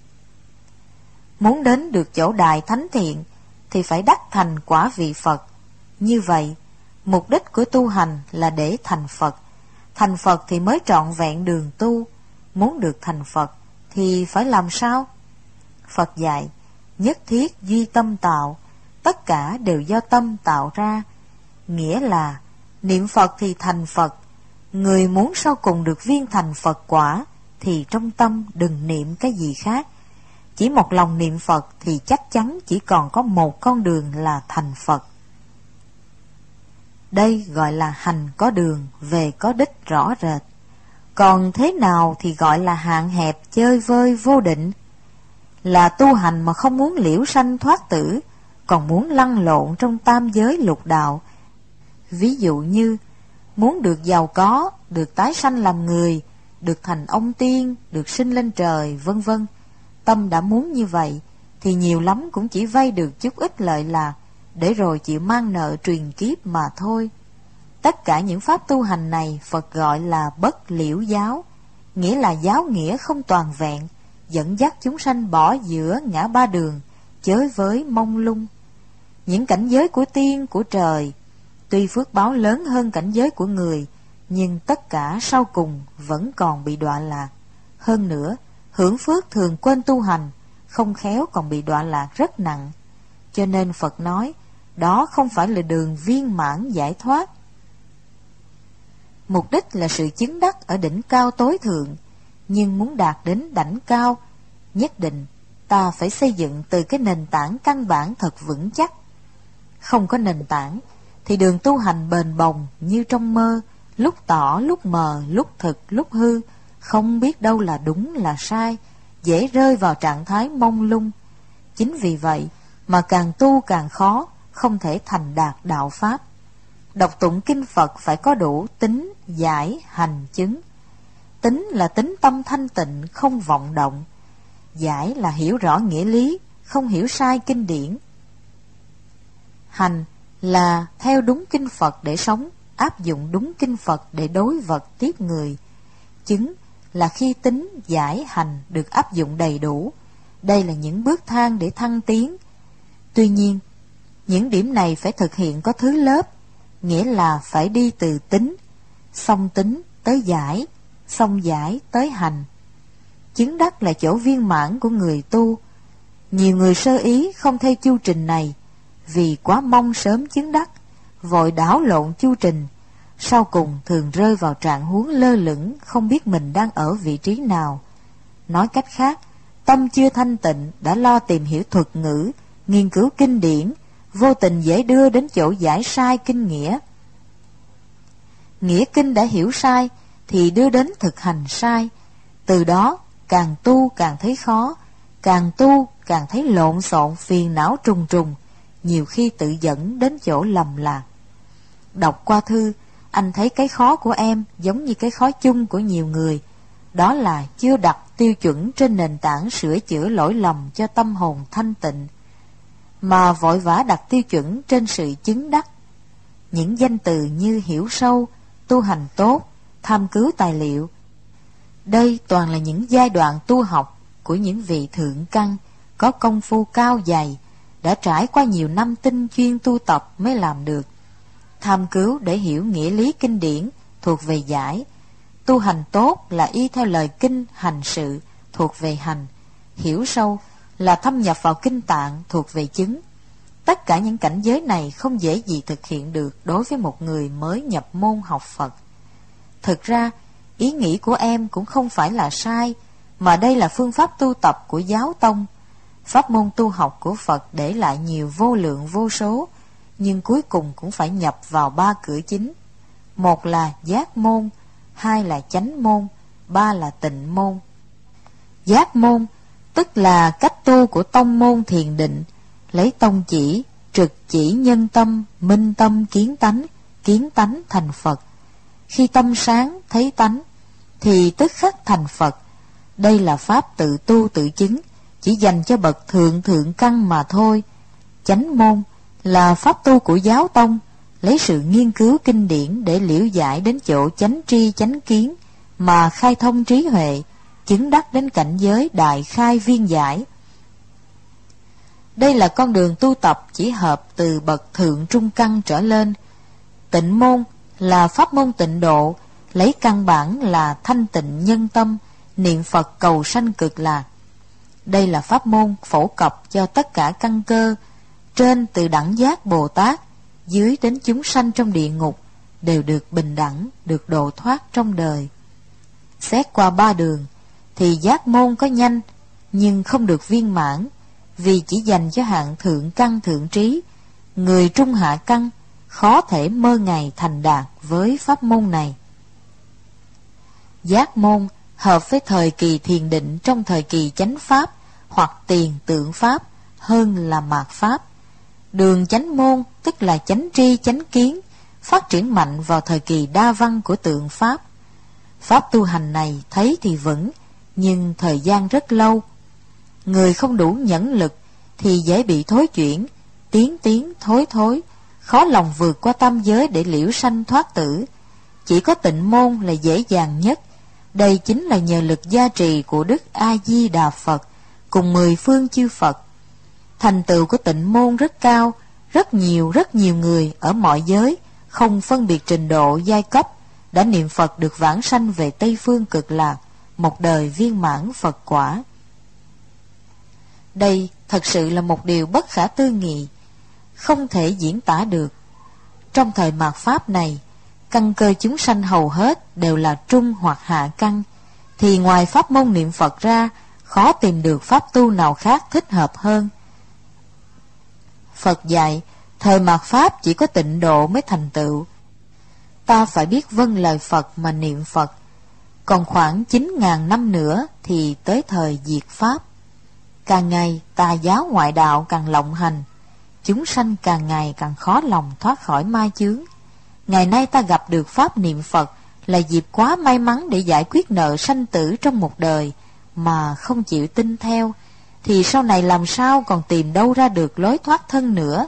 Muốn đến được chỗ đài thánh thiện, thì phải đắc thành quả vị Phật. Như vậy, mục đích của tu hành là để thành Phật. Thành Phật thì mới trọn vẹn đường tu. Muốn được thành Phật thì phải làm sao? Phật dạy, nhất thiết duy tâm tạo, tất cả đều do tâm tạo ra. Nghĩa là, niệm Phật thì thành Phật. Người muốn sau cùng được viên thành Phật quả, thì trong tâm đừng niệm cái gì khác. Chỉ một lòng niệm Phật thì chắc chắn chỉ còn có một con đường là thành Phật. Đây gọi là hành có đường, về có đích rõ rệt. Còn thế nào thì gọi là hạn hẹp, chơi vơi, vô định? Là tu hành mà không muốn liễu sanh thoát tử, còn muốn lăn lộn trong tam giới lục đạo. Ví dụ như, muốn được giàu có, được tái sanh làm người, được thành ông tiên, được sinh lên trời, vân vân. Tâm đã muốn như vậy, thì nhiều lắm cũng chỉ vay được chút ít lợi lạc, để rồi chịu mang nợ truyền kiếp mà thôi. Tất cả những pháp tu hành này Phật gọi là bất liễu giáo, nghĩa là giáo nghĩa không toàn vẹn, dẫn dắt chúng sanh bỏ giữa ngã ba đường, chới với mông lung. Những cảnh giới của tiên, của trời, tuy phước báo lớn hơn cảnh giới của người, nhưng tất cả sau cùng vẫn còn bị đọa lạc. Hơn nữa, hưởng phước thường quên tu hành, không khéo còn bị đọa lạc rất nặng. Cho nên Phật nói, đó không phải là đường viên mãn giải thoát. Mục đích là sự chứng đắc ở đỉnh cao tối thượng, nhưng muốn đạt đến đỉnh cao, nhất định ta phải xây dựng từ cái nền tảng căn bản thật vững chắc. Không có nền tảng, thì đường tu hành bền bồng như trong mơ, lúc tỏ, lúc mờ, lúc thực, lúc hư, không biết đâu là đúng là sai, dễ rơi vào trạng thái mông lung. Chính vì vậy mà càng tu càng khó, không thể thành đạt đạo Pháp. Đọc tụng kinh Phật phải có đủ tính, giải, hành, chứng. Tính là tính tâm thanh tịnh, không vọng động. Giải là hiểu rõ nghĩa lý, không hiểu sai kinh điển. Hành là theo đúng kinh Phật để sống, áp dụng đúng kinh Phật để đối vật tiếp người. Chứng là khi tính, giải, hành được áp dụng đầy đủ. Đây là những bước thang để thăng tiến. Tuy nhiên, những điểm này phải thực hiện có thứ lớp, nghĩa là phải đi từ tính, xong tính tới giải, xong giải tới hành. Chứng đắc là chỗ viên mãn của người tu. Nhiều người sơ ý không theo chu trình này, vì quá mong sớm chứng đắc, vội đảo lộn chu trình, sau cùng thường rơi vào trạng huống lơ lửng, không biết mình đang ở vị trí nào. Nói cách khác, tâm chưa thanh tịnh đã lo tìm hiểu thuật ngữ, nghiên cứu kinh điển, vô tình dễ đưa đến chỗ giải sai kinh nghĩa. Nghĩa kinh đã hiểu sai thì đưa đến thực hành sai. Từ đó càng tu càng thấy khó, càng tu càng thấy lộn xộn, phiền não trùng trùng, nhiều khi tự dẫn đến chỗ lầm lạc. Đọc qua thư, anh thấy cái khó của em giống như cái khó chung của nhiều người, đó là chưa đặt tiêu chuẩn trên nền tảng sửa chữa lỗi lầm cho tâm hồn thanh tịnh, mà vội vã đặt tiêu chuẩn trên sự chứng đắc. Những danh từ như hiểu sâu, tu hành tốt, tham cứu tài liệu, đây toàn là những giai đoạn tu học của những vị thượng căn có công phu cao dày, đã trải qua nhiều năm tinh chuyên tu tập mới làm được. Tham cứu để hiểu nghĩa lý kinh điển thuộc về giải, tu hành tốt là y theo lời kinh hành sự thuộc về hành, hiểu sâu là thâm nhập vào kinh tạng thuộc về chứng. Tất cả những cảnh giới này không dễ gì thực hiện được đối với một người mới nhập môn học Phật. Thực ra, ý nghĩ của em cũng không phải là sai, mà đây là phương pháp tu tập của giáo tông. Pháp môn tu học của Phật để lại nhiều vô lượng vô số, nhưng cuối cùng cũng phải nhập vào 3 cửa chính. Một là giác môn, 2 là chánh môn, 3 là tịnh môn. Giác môn tức là cách tu của tông môn thiền định, lấy tông chỉ, trực chỉ nhân tâm, minh tâm kiến tánh thành Phật. Khi tâm sáng thấy tánh thì tức khắc thành Phật. Đây là pháp tự tu tự chứng, chỉ dành cho bậc thượng căn mà thôi. Chánh môn là pháp tu của giáo tông, lấy sự nghiên cứu kinh điển để liễu giải đến chỗ chánh tri chánh kiến, mà khai thông trí huệ, chứng đắc đến cảnh giới đại khai viên giải. Đây là con đường tu tập chỉ hợp từ bậc thượng trung căn trở lên. Tịnh môn là pháp môn tịnh độ, lấy căn bản là thanh tịnh nhân tâm, niệm Phật cầu sanh cực lạc. Đây là pháp môn phổ cập cho tất cả căn cơ, trên từ đẳng giác Bồ Tát, dưới đến chúng sanh trong địa ngục, đều được bình đẳng, được độ thoát trong đời. Xét qua 3 đường, thì giác môn có nhanh, nhưng không được viên mãn, vì chỉ dành cho hạng thượng căn thượng trí. Người trung hạ căn khó thể mơ ngày thành đạt với pháp môn này. Giác môn hợp với thời kỳ thiền định trong thời kỳ chánh pháp hoặc tiền tượng pháp hơn là mạt pháp. Đường chánh môn tức là chánh tri chánh kiến, phát triển mạnh vào thời kỳ đa văn của tượng pháp. Pháp tu hành này thấy thì vững, nhưng thời gian rất lâu. Người không đủ nhẫn lực thì dễ bị thối chuyển, tiến thối, khó lòng vượt qua tam giới để liễu sanh thoát tử. Chỉ có tịnh môn là dễ dàng nhất. Đây chính là nhờ lực gia trì của Đức A Di Đà Phật cùng 10 phương chư Phật. Thành tựu của tịnh môn rất cao, rất nhiều người ở mọi giới, không phân biệt trình độ giai cấp, đã niệm Phật được vãng sanh về Tây phương cực lạc, một đời viên mãn Phật quả. Đây thật sự là một điều bất khả tư nghị, không thể diễn tả được. Trong thời mạt pháp này, căn cơ chúng sanh hầu hết đều là trung hoặc hạ căn, thì ngoài pháp môn niệm Phật ra, khó tìm được pháp tu nào khác thích hợp hơn. Phật dạy, thời mạt pháp chỉ có tịnh độ mới thành tựu. Ta phải biết vâng lời Phật mà niệm Phật. Còn khoảng 9.000 năm nữa thì tới thời diệt pháp. Càng ngày tà giáo ngoại đạo càng lộng hành, chúng sanh càng ngày càng khó lòng thoát khỏi ma chướng. Ngày nay ta gặp được pháp niệm Phật là dịp quá may mắn để giải quyết nợ sanh tử trong một đời, mà không chịu tin theo, thì sau này làm sao còn tìm đâu ra được lối thoát thân nữa.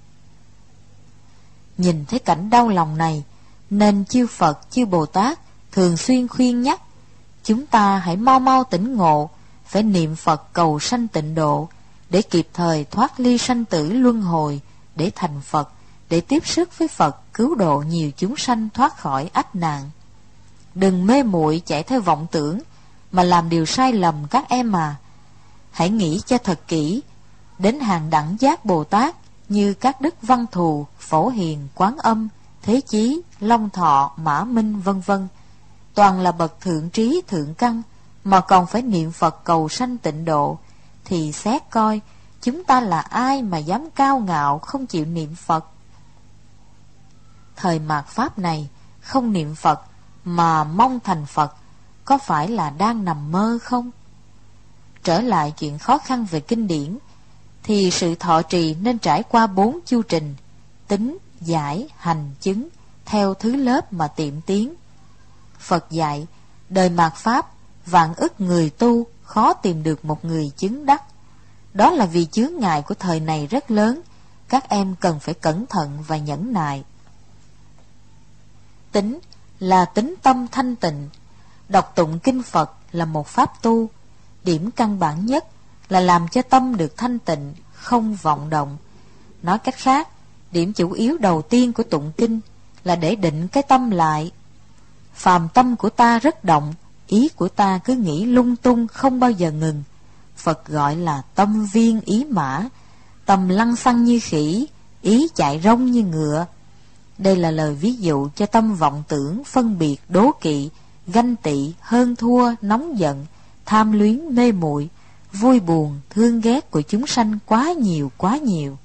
Nhìn thấy cảnh đau lòng này, nên chư Phật, chư Bồ Tát thường xuyên khuyên nhắc chúng ta hãy mau mau tỉnh ngộ, phải niệm Phật cầu sanh tịnh độ, để kịp thời thoát ly sanh tử luân hồi, để thành Phật, để tiếp sức với Phật cứu độ nhiều chúng sanh thoát khỏi ách nạn. Đừng mê muội chạy theo vọng tưởng mà làm điều sai lầm các em à. Hãy nghĩ cho thật kỹ, đến hàng đẳng giác Bồ Tát như các đức Văn Thù, Phổ Hiền, Quán Âm, Thế Chí, Long Thọ, Mã Minh vân vân, toàn là bậc thượng trí thượng căn, mà còn phải niệm Phật cầu sanh tịnh độ, thì xét coi chúng ta là ai mà dám cao ngạo không chịu niệm Phật. Thời mạt Pháp này không niệm Phật mà mong thành Phật, có phải là đang nằm mơ không? Trở lại chuyện khó khăn về kinh điển, thì sự thọ trì nên trải qua 4 chu trình: tính, giải, hành, chứng, theo thứ lớp mà tiệm tiến. Phật dạy, đời mạt Pháp, vạn ức người tu khó tìm được một người chứng đắc. Đó là vì chướng ngại của thời này rất lớn, các em cần phải cẩn thận và nhẫn nại. Tính là tính tâm thanh tịnh. Đọc tụng kinh Phật là một pháp tu. Điểm căn bản nhất là làm cho tâm được thanh tịnh, không vọng động. Nói cách khác, điểm chủ yếu đầu tiên của tụng kinh là để định cái tâm lại. Phàm tâm của ta rất động, ý của ta cứ nghĩ lung tung không bao giờ ngừng. Phật gọi là tâm viên ý mã, tâm lăng xăng như khỉ, ý chạy rông như ngựa. Đây là lời ví dụ cho tâm vọng tưởng, phân biệt, đố kỵ, ganh tị, hơn thua, nóng giận, tham luyến, mê muội, vui buồn, thương ghét của chúng sanh quá nhiều quá nhiều.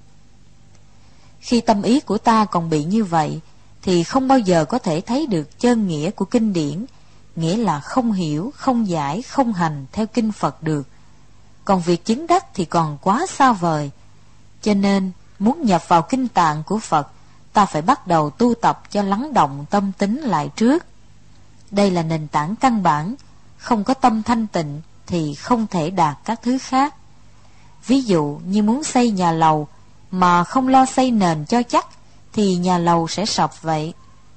Khi tâm ý của ta còn bị như vậy, thì không bao giờ có thể thấy được chân nghĩa của kinh điển, nghĩa là không hiểu, không giải, không hành theo kinh Phật được. Còn việc chứng đắc thì còn quá xa vời. Cho nên, muốn nhập vào kinh tạng của Phật, ta phải bắt đầu tu tập cho lắng động tâm tính lại trước. Đây là nền tảng căn bản, không có tâm thanh tịnh thì không thể đạt các thứ khác. Ví dụ như muốn xây nhà lầu mà không lo xây nền cho chắc, thì nhà lầu sẽ sập vậy.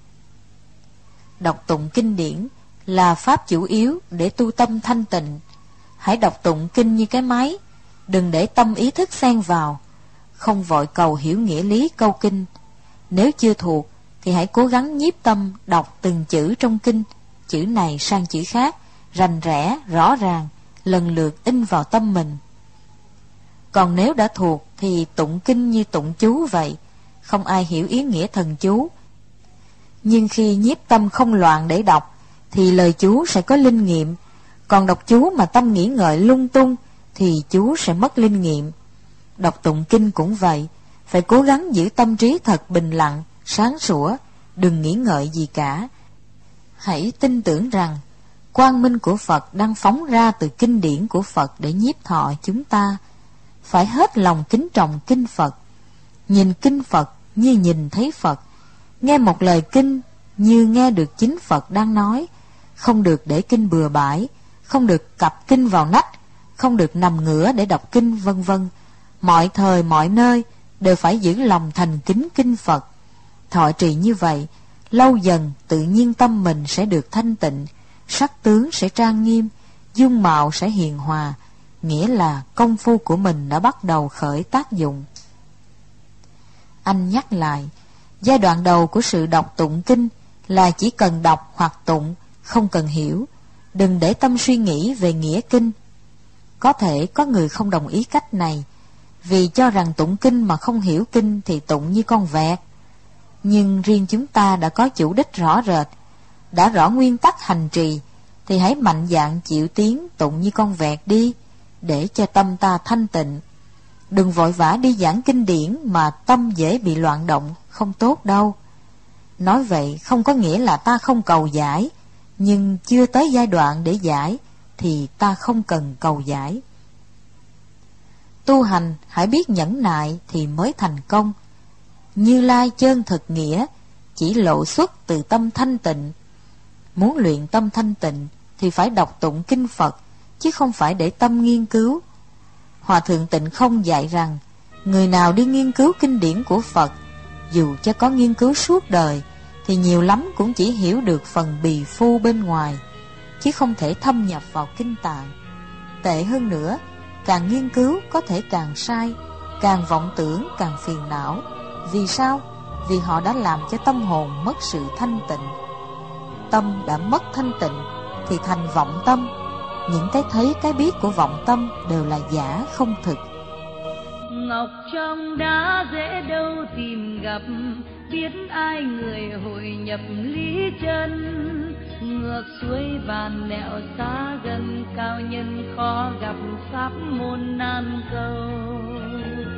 Đọc tụng kinh điển là pháp chủ yếu để tu tâm thanh tịnh. Hãy đọc tụng kinh như cái máy, đừng để tâm ý thức xen vào. Không vội cầu hiểu nghĩa lý câu kinh. Nếu chưa thuộc thì hãy cố gắng nhiếp tâm đọc từng chữ trong kinh, chữ này sang chữ khác, rành rẽ, rõ ràng, lần lượt in vào tâm mình. Còn nếu đã thuộc thì tụng kinh như tụng chú vậy, không ai hiểu ý nghĩa thần chú. Nhưng khi nhiếp tâm không loạn để đọc, thì lời chú sẽ có linh nghiệm. Còn đọc chú mà tâm nghĩ ngợi lung tung, thì chú sẽ mất linh nghiệm. Đọc tụng kinh cũng vậy, phải cố gắng giữ tâm trí thật bình lặng, sáng sủa, đừng nghĩ ngợi gì cả. Hãy tin tưởng rằng quang minh của Phật đang phóng ra từ kinh điển của Phật để nhiếp thọ chúng ta. Phải hết lòng kính trọng kinh Phật, nhìn kinh Phật như nhìn thấy Phật, nghe một lời kinh như nghe được chính Phật đang nói. Không được để kinh bừa bãi, không được cặp kinh vào nách, không được nằm ngửa để đọc kinh vân vân. Mọi thời mọi nơi đều phải giữ lòng thành kính kinh Phật. Thọ trì như vậy, lâu dần tự nhiên tâm mình sẽ được thanh tịnh, sắc tướng sẽ trang nghiêm, dung mạo sẽ hiền hòa, nghĩa là công phu của mình đã bắt đầu khởi tác dụng. Anh nhắc lại, giai đoạn đầu của sự đọc tụng kinh là chỉ cần đọc hoặc tụng, không cần hiểu. Đừng để tâm suy nghĩ về nghĩa kinh. Có thể có người không đồng ý cách này, vì cho rằng tụng kinh mà không hiểu kinh thì tụng như con vẹt. Nhưng riêng chúng ta đã có chủ đích rõ rệt, đã rõ nguyên tắc hành trì, thì hãy mạnh dạn chịu tiếng tụng như con vẹt đi, để cho tâm ta thanh tịnh. Đừng vội vã đi giảng kinh điển mà tâm dễ bị loạn động, không tốt đâu. Nói vậy không có nghĩa là ta không cầu giải, nhưng chưa tới giai đoạn để giải thì ta không cần cầu giải. Tu hành hãy biết nhẫn nại thì mới thành công. Như Lai chân thực nghĩa chỉ lộ xuất từ tâm thanh tịnh. Muốn luyện tâm thanh tịnh thì phải đọc tụng kinh Phật, chứ không phải để tâm nghiên cứu. Hòa thượng Tịnh Không dạy rằng, người nào đi nghiên cứu kinh điển của Phật, dù cho có nghiên cứu suốt đời, thì nhiều lắm cũng chỉ hiểu được phần bì phu bên ngoài, chứ không thể thâm nhập vào kinh tạng. Tệ hơn nữa, càng nghiên cứu có thể càng sai, càng vọng tưởng càng phiền não. Vì sao? Vì họ đã làm cho tâm hồn mất sự thanh tịnh. Tâm đã mất thanh tịnh thì thành vọng tâm. Những cái thấy cái biết của vọng tâm đều là giả không thực. ngọc trong đá dễ đâu tìm gặp, biết ai người hội nhập lý chân. Ngược xuôi bàn nẻo xa gần, cao nhân khó gặp pháp môn nan cầu.